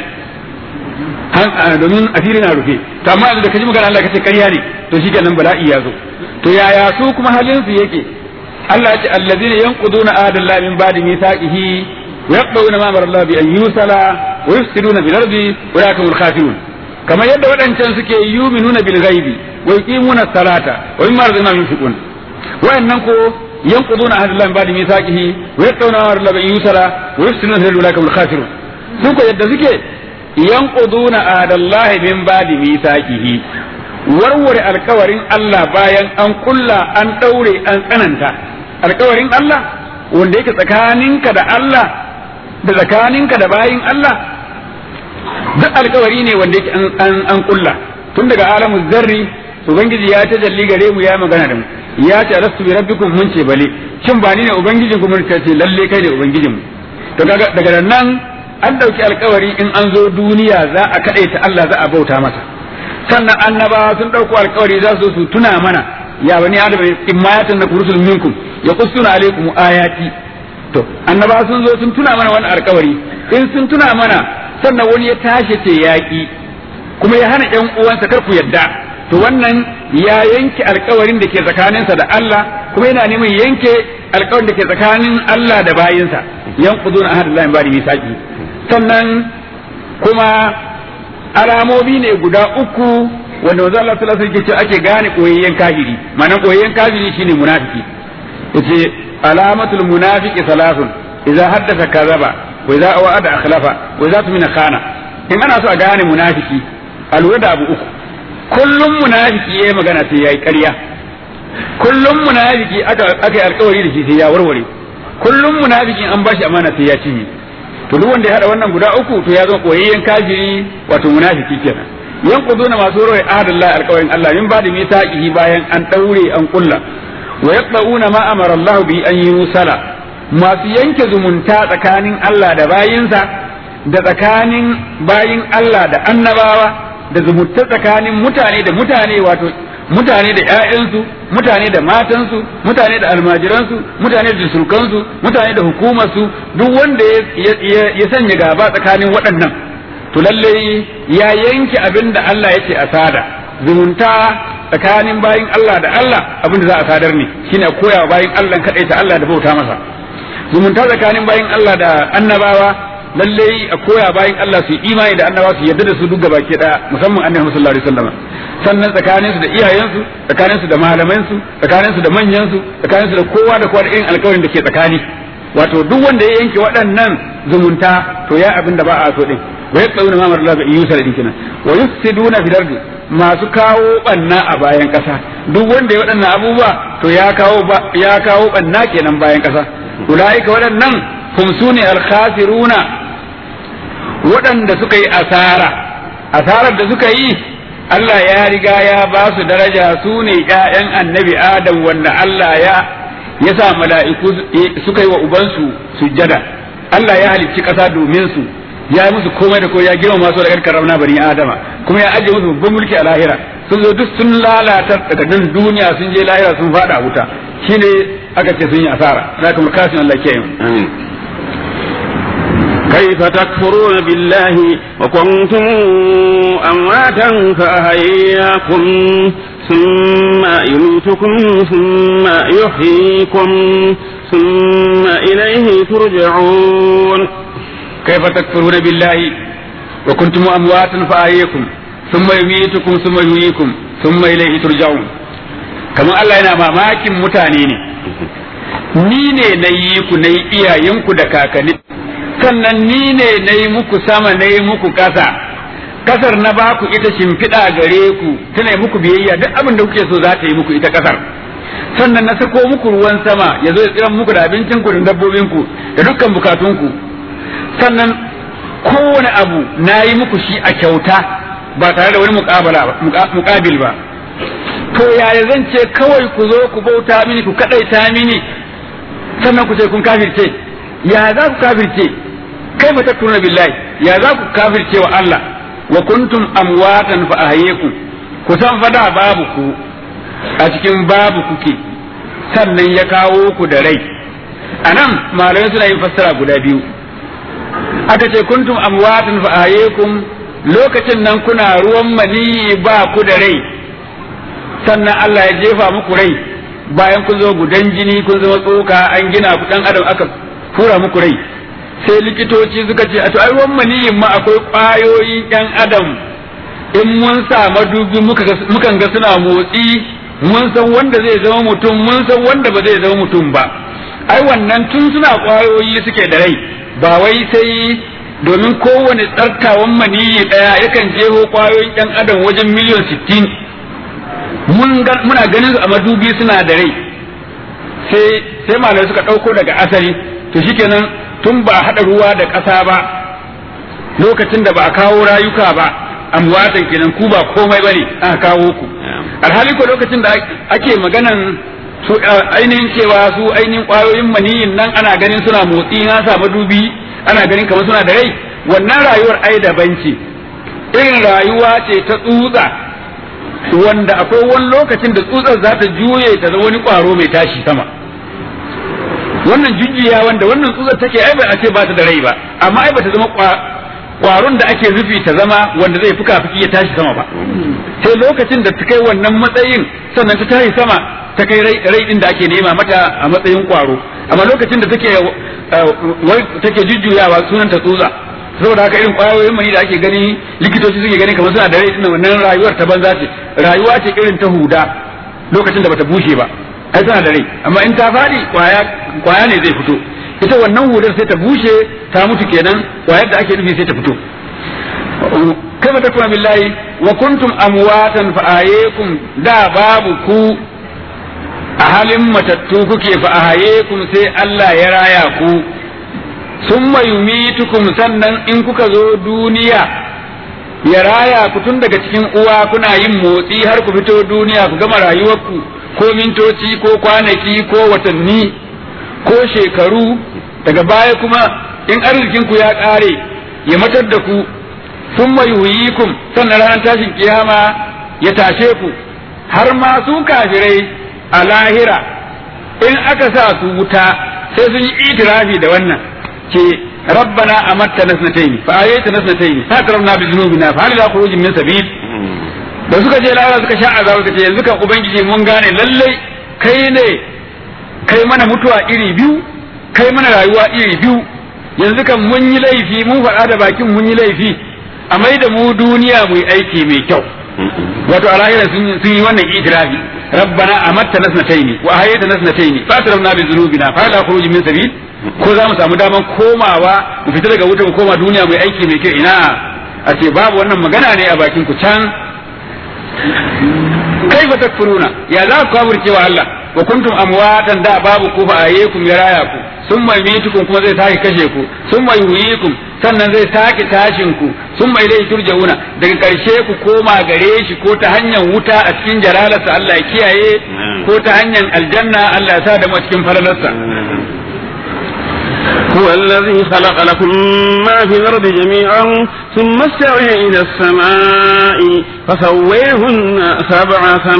domin asiri na rufe to amma yanzu da ka ji maganar Allah kace ƙarya ne to shikenan bala'i ya zo to yaya su kuma halin su yake Allah ya ce allazina yanquduna ahdallahi min ba'di mithaqihi wa yaqta'una ma amara Allah bi an yusala wa yufsiduna bil ardi wa yakumul khasirun kamar yadda wadancan suke yuminuna bil ghaibi wa yuqimuna salata wa mimma razaqnahum yunfiqun wa'annan ko yanquduna ahdallahi min ba'di mithaqihi wa yaqta'una ma amara Allah bi an yusala wa yufsiduna bil ardi wa yakumul khasirun su ko yadda suke yanquduna ahdallahi min ba'di mithaqihi warware alkawarin Allah bayan an kulla an daure an tsananta alkawarin Allah wanda yake tsakaninka da Allah da tsakaninka da bayin Allah duk alkawari ne wanda yake an an, an kulla tun daga alamu zarri ubangiji ya tajalli gare mu ya magana da mu ya ce alastu bi rabbikum mun ce bale shin ba ni ne ubangijin ku mun ce lalle kai ne ubangijin mu to daga daga nan an dauki alkawari in an zo duniya za a kadaita Allah za a bauta masa sannan annabawa sun dauko alkawari za su su tuna mana ya bani adam in ma yatan na rusul minkum yaqussuna alaikum ayati to annabawa sun zo sun tuna mana wannan alkawari in sun tuna mana sannan wani ya tashi ce yaki kuma ya hana ƴan uwansa kar ku yadda to wannan ya yanke alkawarin da ke tsakaninsa da Allah kuma yana neman yanke alkawarin da ke tsakanin Allah da bayinsa yanquduna ahadallahi ba'da misaqi sannan kuma alamomi ne guda uku wanda wanzu Allah sallallahu alaihi wasallam ake gane koyayyen kafiri ma'anar koyayyen kafiri shine munafiki yace alamatul munafiqi salasun idza haddatha kadhaba wa idza wa'ada akhlafa wa idza tumina khana in ana so a gane munafiki a lura da abu uku kullum munafiki yayi magana sai yayi ƙarya kullum munafiki aka aka yi alƙawari da shi sai ya warware kullum munafiki an bashi amana sai ya cinye to duk wanda ya hada wannan guda uku to ya zo koyayyen kafiri wato munafiki kenan yanquduna masu rawai ahadallahi alqawin Allah min ba'di mithaqihi bayan an daure an kulla wa yaqtauna ma amara Allah bi an yusala masu yanke zumunta tsakanin Allah da bayinsa da tsakanin bayin Allah da annabawa da zumunta tsakanin mutane da mutane wato mutane da ƴaƴansu mutane da matansu mutane da almajiransu mutane da surkansu mutane da hukumarsu duk wanda ya sanya gaba tsakanin waɗannan to lalle ya yanke abin da Allah yake a sada zumunta tsakanin bayin Allah da Allah abin da za a sadar ne shine koya bayin Allah kadai ta Allah da bauta masa zumunta tsakanin bayin Allah da annabawa lalle a koya bayin Allah su imani da annabawa su yarda da su duk gabaki daya musamman annabi sallallahu alaihi wasallam sannan tsakanin su da iyayensu tsakanin su da malaman su tsakanin su da manyan su tsakanin su da kowa da kowa da irin alƙawarin da ke tsakani wato duk wanda ya yanke waɗannan zumunta to ya abin da ba a so din wa yaquluna ma marla bi yusra din kenan wa yufsiduna fil ardi masu kawo banna a bayan ƙasa duk wanda ya waɗannan abubuwa to ya kawo ya kawo banna kenan bayan ƙasa ulaika waɗannan hum sune al khasiruna waɗanda suka yi asara asarar da suka yi Allah ya riga ya ba su daraja su ne ƴaƴan annabi Adam wanda Allah ya ya sa mala'iku suka yi wa ubansu sujjada Allah ya halicci ƙasa domin su ya yi musu komai da komai ya girma masu da karramna bani Adama kuma ya ajiye musu babban mulki a lahira sun zo duk sun lalata daga nan duniya sun je lahira sun fada wuta shine aka ce sun yi asara zaka mu kasin Allah ke yin amin كيف تكفرون بالله وكنتم أمواتا فأحياكم ثم يميتكم ثم يحييكم ثم إليه ترجعون كيف تكفرون بالله وكنتم أمواتا فأحياكم ثم يميتكم ثم يحييكم ثم إليه ترجعون كما الله yana mamakin mutane ne ni ne na yi ku na yi iyayenku da kakanni sannan ni ne na yi muku sama na yi muku ƙasa ƙasar na ba ku ita shimfiɗa gare ku tana yi muku biyayya duk abin da kuke so za ta yi muku ita ƙasar sannan na sako muku ruwan sama ya zo ya tsira muku da abincinku da dabbobinku da dukkan bukatunku sannan kowane abu na yi muku shi a kyauta ba tare da wani muƙabil ba to yaya zan ce kawai ku zo ku bauta mini ku kaɗaita mini sannan ku ce kun kafirce ya za ku kafirce kai ba takfuruna billahi ya za ku kafirce wa Allah wa kuntum amwatan fa ahyakum ku san fada babu ku a cikin babu kuke sannan ya kawo ku da rai anan malamai suna yin fassara guda biyu aka ce kuntum amwatan fa ahyakum lokacin nan kuna ruwan mani ba ku da rai sannan Allah ya jefa muku rai bayan kun zo gudan jini kun zama tsoka an gina ku dan adam aka fura muku rai sai likitoci suka ce a to ai ruwan maniyin ma akwai ƙwayoyin ɗan adam in mun sa madubi mukan ga suna motsi mun san wanda zai zama mutum mun san wanda ba zai zama mutum ba ai wannan tun suna ƙwayoyi suke da rai ba wai sai domin kowane tsarkawan maniyi ɗaya yakan jeho ƙwayoyin ɗan adam wajen miliyan sittin muna ganin su a madubi suna da rai sai sai malamai suka ɗauko daga asali to shikenan tun ba haɗa ruwa da ƙasa ba lokacin da ba a kawo rayuka ba amwatan kenan ku ba komai bane aka kawo ku alhali ko lokacin da ake maganan su ainihin cewa su ainihin kwayoyin maniyin nan ana ganin suna motsi na sa madubi ana ganin kamar suna da rai wannan rayuwar ai daban ce irin rayuwa ce ta tsutsa wanda akwai wani lokacin da tsutsar za ta juye ta zama wani kwaro mai tashi sama wannan jujjuya wanda wannan tsutsar take ai ba a ce ba ta da rai ba amma ai ba ta zama kwaron da ake rufi ta zama wanda zai fuka fuki ya tashi sama ba sai lokacin da ta kai wannan matsayin sannan ta tashi sama ta kai rai din da ake nema mata a matsayin kwaro amma lokacin da take take jujjuyawa sunan ta tsutsa saboda haka irin kwayoyin mani da ake gani likitoci suke gani kamar suna da rai din wannan rayuwar ta banza ce rayuwa ce irin ta huda lokacin da bata bushe ba ai tana da rai amma in ta fadi kwaya kwaya ne zai fito ita wannan hudar sai ta bushe ta mutu kenan kwayar da ake nufi sai ta fito kaifa takuna billahi wa kuntum amwatan fa ayekum da babu ku a halin matattu kuke fa ayekum sai Allah ya raya ku summa yumitukum sannan in kuka zo duniya ya raya ku tun daga cikin uwa kuna yin motsi har ku fito duniya ku gama rayuwarku ko mintoci ko kwanaki ko watanni ko shekaru daga baya kuma in arzikinku ya ƙare ya matar da ku summa yuhyikum sannan ranar tashin kiyama ya tashe ku har ma su kafirai a lahira in aka sa su wuta sai sun yi itirafi da wannan ce rabbana amatta nasnatayn fa ayata nasnatayn fa karna bi dhunubina fa hal la khurujin min sabil da suka je lahira suka sha azaba suka ce yanzu kan ubangiji mun gane lalle kai ne kai mana mutuwa iri biyu kai mana rayuwa iri biyu yanzu kan mun yi laifi mun faɗa da bakin mun yi laifi a mai da mu duniya mu yi aiki mai kyau wato a lahira sun yi wannan itirafi rabbana amatta nasnatayn wa ahyayta nasnatayn fa tarabna bi dhunubina fa la khuruj min sabil ko za mu samu daman komawa mu fita daga wuta mu koma duniya mu yi aiki mai kyau ina a ce babu wannan magana ne a bakin ku can kaifa takfuruna ya za ku kafirce wa Allah wa kuntum amwatan da babu ku fa ayekum ya raya ku summa yumitukum kuma zai sake kashe ku summa yuhyikum sannan zai sake tashin ku summa ilayhi turja'una daga karshe ku koma gare shi ko ta hanyar wuta a cikin jalalarsa Allah ya kiyaye ko ta hanyar aljanna Allah ya sa da mu cikin falalarsa هو الذي خلق لكم ما في الأرض جميعا ثم استوى إلى السماء فسويهن سبع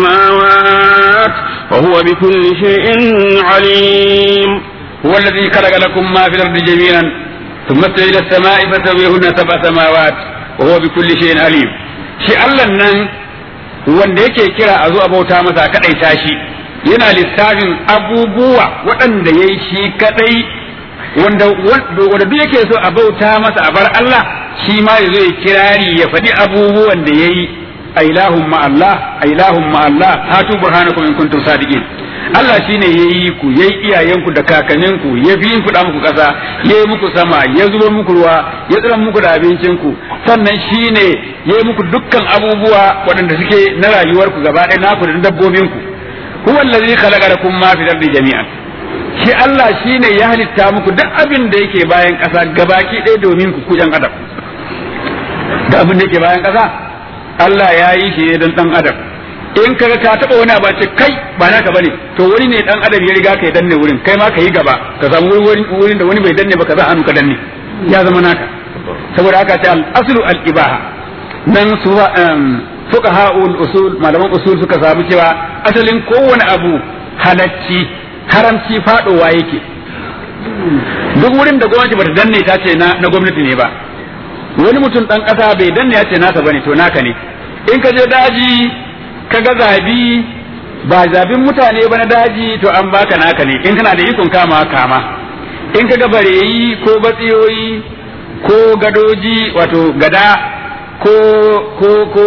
سماوات وهو بكل شيء عليم هو الذي خلق لكم ما في الأرض جميعا ثم استوى إلى السماء فسويهن سبع سماوات وهو بكل شيء عليم shi Allah nan wanda yake kira a zo a bauta masa kadai tashi yana lissafin abubuwa waɗanda yayi shi kadai wanda wanda duk yake so a bauta masa a bar Allah shi ma yazo ya kirari ya faɗi abubuwan da yayi ailahum ma Allah ailahum ma Allah hatu burhanakum in kuntum sadiqin Allah shine yayi ku yayi iyayenku da kakanninku ya fi yin kuɗa muku ƙasa yayi muku sama ya zuba muku ruwa ya tsira muku da abincin ku sannan shine yayi muku dukkan abubuwa waɗanda suke na rayuwarku gaba ɗaya naku da dabbobin ku huwa allazi khalaqa lakum ma fi ardi jami'an shi Allah shi ne ya halitta muku duk abin da yake bayan ƙasa gabaki ɗaya domin ku kujan adam da abin da yake bayan ƙasa Allah ya yi shi ne don ɗan adam in kaga ka taɓa wani abu ce kai ba naka bane to wani ne ɗan adam ya riga ka danne wurin kai ma ka yi gaba ka samu wurin da wani bai danne ba ka za hannu ka danne ya zama naka saboda haka ce al-aslu al-ibaha nan su fuqaha'ul usul malaman usul suka samu cewa asalin kowane abu halacci haramci fadowa yake duk wurin da gwamnati bata danne ta ce na na gwamnati ne ba wani mutum dan kasa bai danne ya ce nasa bane to naka ne in ka je daji ka ga zabi ba zabin mutane ba na daji to an baka naka ne in kana da ikon kama kama in ka ga bareyi ko batsiyoyi ko gadoji wato gada ko ko ko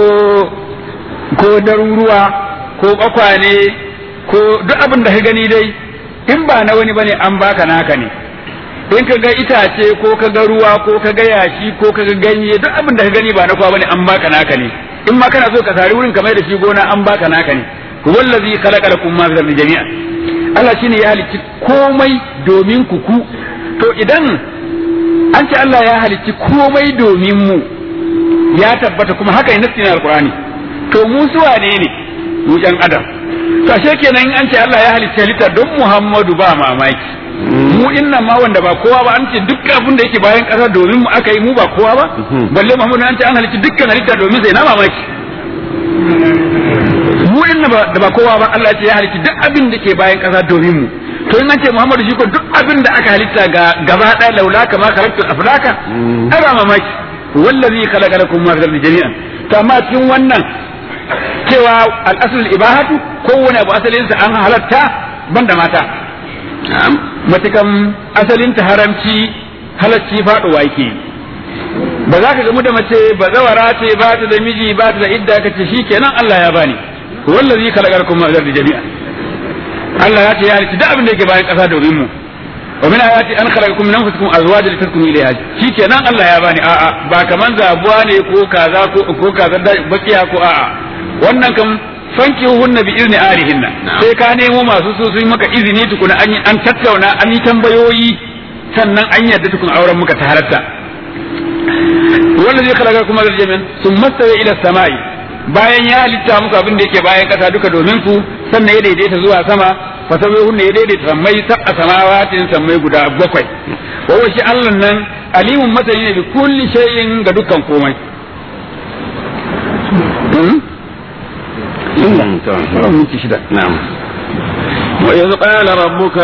ko daruruwa ko kwakwane ko duk abin da ka gani dai in ba na wani bane an baka naka ne in ka ga itace ko ka ga ruwa ko ka ga yashi ko ka ga ganye duk abin da ka gani ba na kwa bane an baka naka ne in ma kana so ka sari wurin kamar da shi gona an baka naka ne wallazi khalaqa lakum ma fil ardi jami'an Allah shine ya halicci komai domin ku ku to idan an ce Allah ya halicci komai domin mu ya tabbata kuma haka ne nassin alqur'ani to mu su wane ne mu yan adam to ashe kenan an ce Allah ya halicce halitta don Muhammadu ba mamaki mu inna ma wanda ba kowa ba an ce duk abin da yake bayan ƙasa domin mu aka yi mu ba kowa ba balle Muhammadu an ce an halicci dukkan halitta domin sai na mamaki mu inna ba da ba kowa ba Allah ce ya halicci duk abin da ke bayan ƙasa domin mu to in an ce Muhammadu shi ko duk abin da aka halitta ga gaba ɗaya laula kama khalaqtu aflaka ai ba mamaki wallazi khalaqa lakum ma fil jami'an to amma cikin wannan cewa al-asl ibahatu kowane abu asalin sa an halatta banda mata matakan asalin ta haramci halacci faduwa yake ba za ka gamu da mace ba zawara ce ba ta da miji ba ta da idda kace shikenan Allah ya bani wallazi khalaqakum ma fil jami'an Allah ya ce ya halitta duk abin da yake bayan ƙasa domin mu wa min ayati an khalaqakum min anfusikum azwajan litaskunu ilayha shikenan Allah ya bani a'a ba kaman zabuwa ne ko kaza ko ko kaza da bakiya ko a'a wannan kam fankihunna bi izni alihinna sai ka nemo masu so su yi maka izini tukuna an an tattauna an yi tambayoyi sannan an yarda tukun auren muka ta halatta wallazi khalaqakum min jami'an thumma stawa ila samai bayan ya halitta muku abin da yake bayan kasa duka domin ku sannan ya daidaita zuwa sama fasabai hunne ya daidaita sammai sab'a samawatin sammai guda bakwai wa shi Allah nan alimun masani ne bi kulli shay'in ga dukkan komai نعم وإذ قال ربك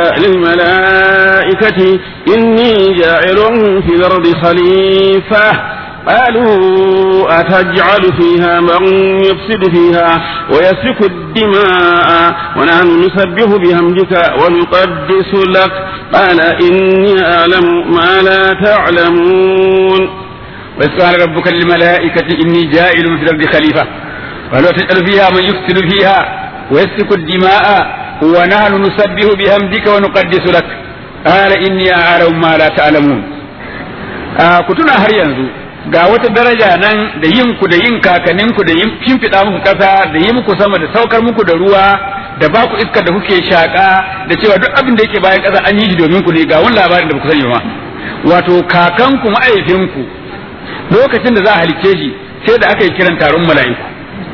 للملائكة إني جاعل في الأرض خليفة قالوا أتجعل فيها من يفسد فيها ويسفك الدماء ونحن نسبح بحمدك ونقدس لك قال إني أعلم ما لا تعلمون وإذ قال ربك للملائكة إني جاعل في الأرض خليفة قالوا أتجعل فيها من يفسد فيها ويسفك الدماء ونحن نسبح بحمدك ونقدس لك قال إني أعلم ما لا تعلمون آه كتنا هر ينزو ga wata daraja nan da yin ku da yin kakannin ku da yin shimfiɗa muku ƙasa da yi muku sama da saukar muku da ruwa da ba ku iskar da kuke shaƙa da cewa duk abin da yake bayan ƙasa an yi shi domin ku ne ga wani labarin da ba ku sani ba wato kakanku ma'aifinku lokacin da za a halicce shi sai da aka yi kiran taron mala'iku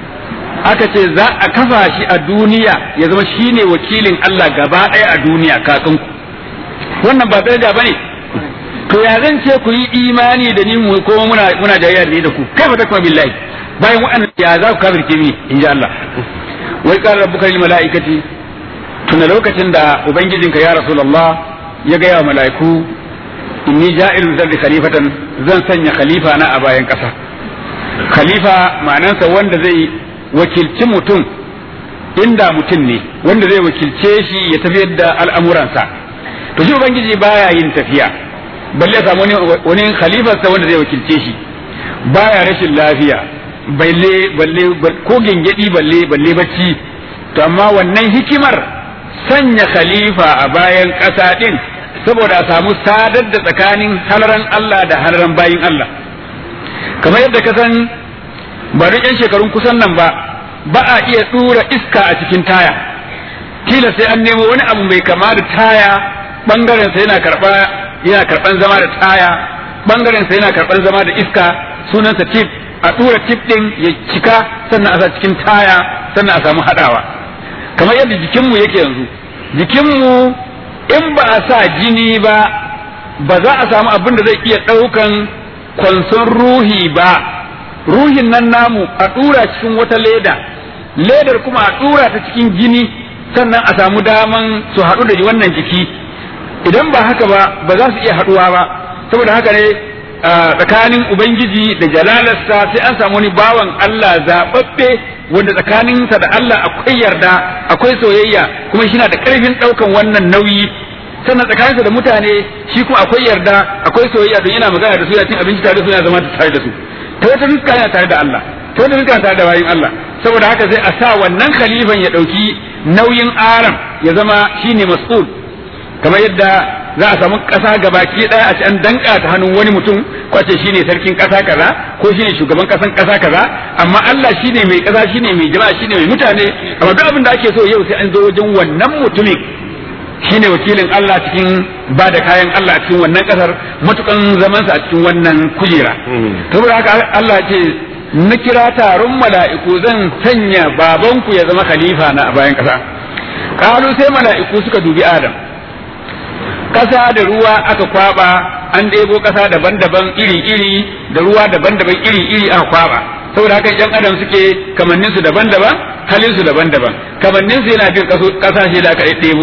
aka ce za a kafa shi a duniya ya zama shine wakilin Allah gaba ɗaya a duniya kakanku wannan ba daraja bane to ya zan ce ku yi imani da ni mu ko muna muna jayayya ne da ku kai fa takma billahi bayan wa'annan ya za ku kafirce mini inji Allah wai qala rabbuka lil malaikati tuna lokacin da ubangijinka ya rasulullah ya ga ya malaiku inni ja'ilun zarri khalifatan zan sanya khalifa na a bayan kasa khalifa ma'anansa wanda zai wakilci mutum inda mutum ne wanda zai wakilce shi ya tafiyar da al'amuransa to shi ubangiji baya yin tafiya balle ya samu wani khalifarsa wanda zai wakilce shi baya rashin lafiya balle balle ko gingedi balle balle bacci to amma wannan hikimar sanya khalifa a bayan ƙasa din saboda a samu sadar da tsakanin halaran Allah da halaran bayin Allah kamar yadda ka san ba duk yan shekarun kusan nan ba ba a iya dura iska a cikin taya kila sai an nemo wani abu mai kama da taya bangaren sa yana karba yana karban zama da taya bangaren sa yana karban zama da iska sunansa tip a tura tip din ya cika sannan a sa cikin taya sannan a samu hadawa kamar yadda jikinmu yake yanzu jikinmu in ba a sa jini ba ba za a samu abin da zai iya daukan kwanson ruhi ba ruhin nan namu a dura cikin wata leda ledar kuma a dura ta cikin jini sannan a samu daman su haɗu da wannan jiki idan ba haka ba ba za su iya haɗuwa ba saboda haka ne tsakanin ubangiji da jalalarsa sai an samu wani bawan Allah zaɓaɓɓe wanda tsakaninsa da Allah akwai yarda akwai soyayya kuma shi na da ƙarfin ɗaukan wannan nauyi sannan tsakaninsa da mutane shi kuma akwai yarda akwai soyayya don yana magana da su yana cin abinci tare da su yana zama tare da su ta wata fuska yana tare da Allah ta wata fuska tare da bayin Allah saboda haka sai a sa wannan khalifan ya ɗauki nauyin aram ya zama shine mas'ul kamar yadda za a samu ƙasa gabaki ɗaya a ci an danka ta hannun wani mutum ko ce shine sarkin ƙasa kaza ko shine shugaban ƙasan ƙasa kaza amma Allah shine mai ƙasa shine mai jama'a shine mai mutane amma duk abin da ake so yau sai an zo wajen wannan mutumin shine wakilin Allah cikin ba da kayan Allah a cikin wannan kasar matukan zamansa a cikin wannan kujera saboda haka Allah ce na kira taron mala'iku zan sanya babanku ya zama khalifa na a bayan kasa kalu sai mala'iku suka dubi Adam kasa da ruwa aka kwaba an ɗebo kasa daban-daban iri-iri da ruwa daban-daban iri-iri aka kwaba saboda haka yan adam suke kamannin su daban-daban halin su daban-daban kamannin su yana bin kasashe da aka ɗebo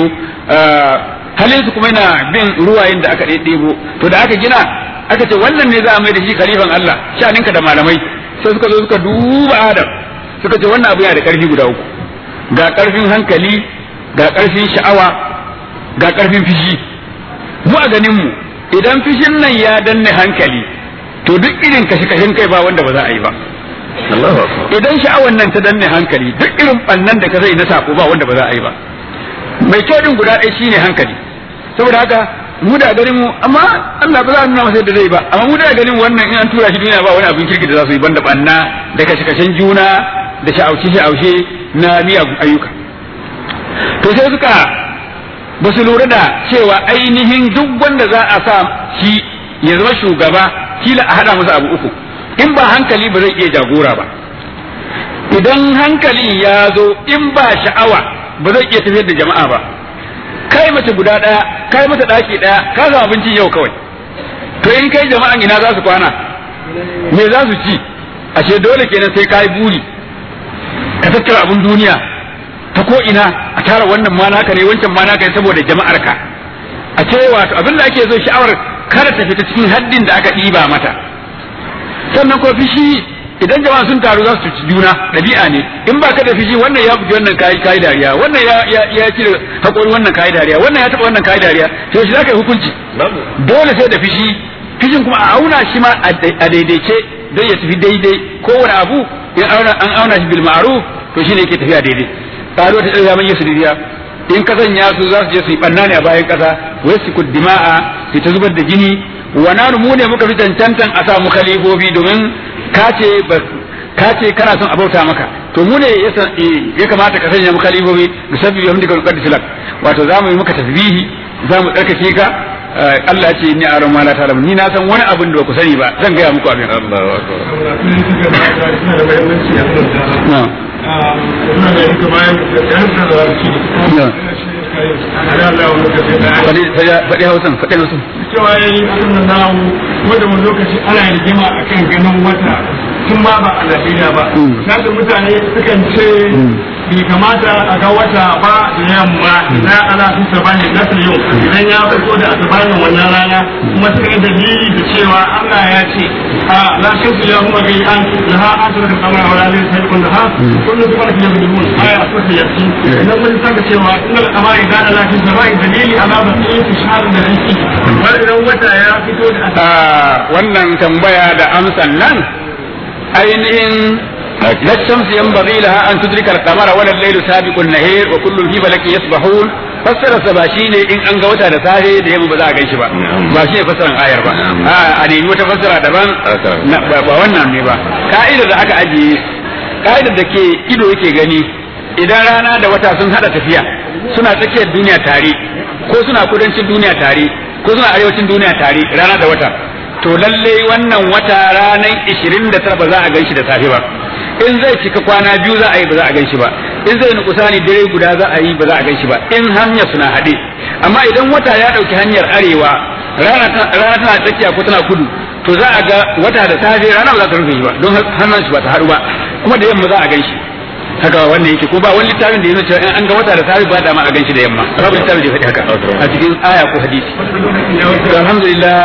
halin su kuma yana bin ruwayen da aka ɗebo to da aka gina aka ce wannan ne za a mai da shi khalifan Allah sha'aninka da malamai sai suka zo suka duba Adam suka ce wannan abu yana da karfi guda uku ga karfin hankali ga karfin sha'awa ga karfin fishi mu a ganin mu idan fishin nan ya danne hankali to duk irin kashe-kashen kai ba wanda ba za a yi ba idan sha'awar nan ta danne hankali duk irin bannan da ka zai na sako ba wanda ba za a yi ba mai kyau din guda ɗaya shine hankali saboda haka mu da ganin mu amma Allah ba za a nuna masa yadda zai ba amma mu da ganin wannan in an tura shi duniya ba wani abin kirki da za su yi banda banna da kashe-kashen juna da sha'aushe-sha'aushe na miyagun ayyuka to sai suka ba su lura da cewa ainihin duk wanda za a sa shi ya zama shugaba kila a haɗa masa abu uku in ba hankali ba zai iya jagora ba idan hankali ya zo in ba sha'awa ba zai iya tafiyar da jama'a ba kai mace guda ɗaya kai mata ɗaki ɗaya ka samu abincin yau kawai to in kai jama'an ina za su kwana me za su ci ashe dole kenan sai kai buri ka tattara abin duniya ta ko ina a tara wannan ma naka ne wancan ma naka ne saboda jama'ar ka a ce wato abin da ake so sha'awar kada ta fita cikin haddin da aka ɗiba mata sannan ko fishi idan jama'a sun taru za su ci juna ɗabi'a ne in ba ka da fishi wannan ya bugi wannan kayi kayi dariya wannan ya ya ya cire hakori wannan kayi dariya wannan ya taɓa wannan kayi dariya to shi zaka yi hukunci dole sai da fishi fishin kuma a auna shi ma a daidaice don ya tafi daidai kowane abu in an auna shi bil ma'ruf to shine yake tafiya daidai tsaro ta tsaya man yasriya in ka sanya su za su je su yi banna ne a bayan kasa wai su kuddima'a su ta zubar da jini wa nanu mu ne muka fi cancantan a sa mu khalifofi domin ka ce ka ce kana son abauta maka to mu ne ya kamata ka sanya mu khalifofi da sabbi bi hamdika qaddi lak wato za mu yi maka tasbihi za mu tsarkake ka Allah ce ni aron ma la ta'lamu ni na san wani abin da ba ku sani ba zan gaya muku abin Allahu akbar faɗi hausan faɗi hausan cewa ya yi abin da nawo wadda wani lokaci ana rigima a kan ganin wata tun ma ba a Najeriya ba sashen mutane sukan ce bai kamata a ga wata ba da yamma na ana sun sabani na yau idan ya fito da asabanin wannan rana kuma suka yi dalili da cewa Allah ya ce a la shamsu ya kuma gai an laha asra da kamar wala ne sai kun da ha kullu kuma da yabdun aya asra yasi idan mun saka cewa innal amai da Allah fi sabai dalili ala batin shahr da rizqi wal idan wata ya fito da wannan tambaya da amsan nan ainihin لا الشمس ينبغي لها أن تدرك القمر ولا الليل سابق النهير وكل في فلك يسبحون فسر سباشين إن أنك وتا da safe da yamma ba za a gaishe ba ba shi ne fassaran ayar ba a nemi wata fassara daban ba wannan ne ba ka'idar da aka ajiye ka'idar da ke ido yake gani idan rana da wata sun hada tafiya suna tsakiyar duniya tare ko suna kudancin duniya tare ko suna arewacin duniya tare rana da wata to lalle wannan wata ranar ishirin da tara ba za a ganshi da safe ba in zai cika kwana biyu za a yi ba za a ganshi ba in zai nukusani dare guda za a yi ba za a ganshi ba in hanyar suna haɗe amma idan wata ya ɗauki hanyar arewa rana tana tsakiya ko tana kudu to za a ga wata da safe rana ba za ta rufe shi ba don hannun shi ba ta haɗu ba kuma da yamma za a ganshi haka wannan yake ko ba wani littafin da yana cewa in an ga wata da safe ba dama a ganshi da yamma babu littafin da ya faɗi haka a cikin aya ko hadisi alhamdulillah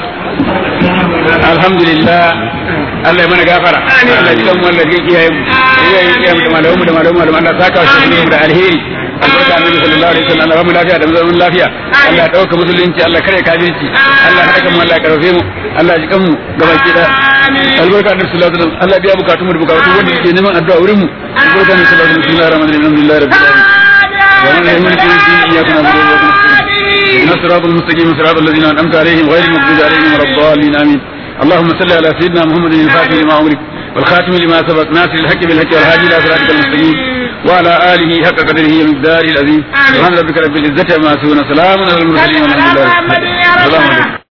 alhamdulillah Allah ya mana gafara Allah ya kan wannan ga iyayen iyayen iyayen da malamu da malamu da Allah saka shi ne da alheri albarka annabi sallallahu alaihi wasallam Allah ba mu lafiya da zaman lafiya Allah ya dauka musulunci Allah kare kafirci Allah ya haka mu Allah ya karfe mu Allah ya jikan mu gabaki da albarka annabi sallallahu alaihi wasallam Allah biya bukatun mu da bukatun wanda ke neman addu'a wurin mu albarka annabi sallallahu alaihi wasallam alhamdulillah rabbil alamin wa man yahmadu iyyaka na'budu wa iyyaka nasta'in صراط المستقيم صراط الذين أنعمت عليهم غير المغضوب عليهم ولا الضالين آمين اللهم صل على سيدنا محمد الفاتح لما أمرك والخاتم لما سبق ناصر الحق بالحق والهادي إلى صراطك المستقيم وعلى آله حق قدره ومقداره العظيم سبحان ربك رب العزة عما يصفون سلام على المرسلين والحمد لله رب العالمين.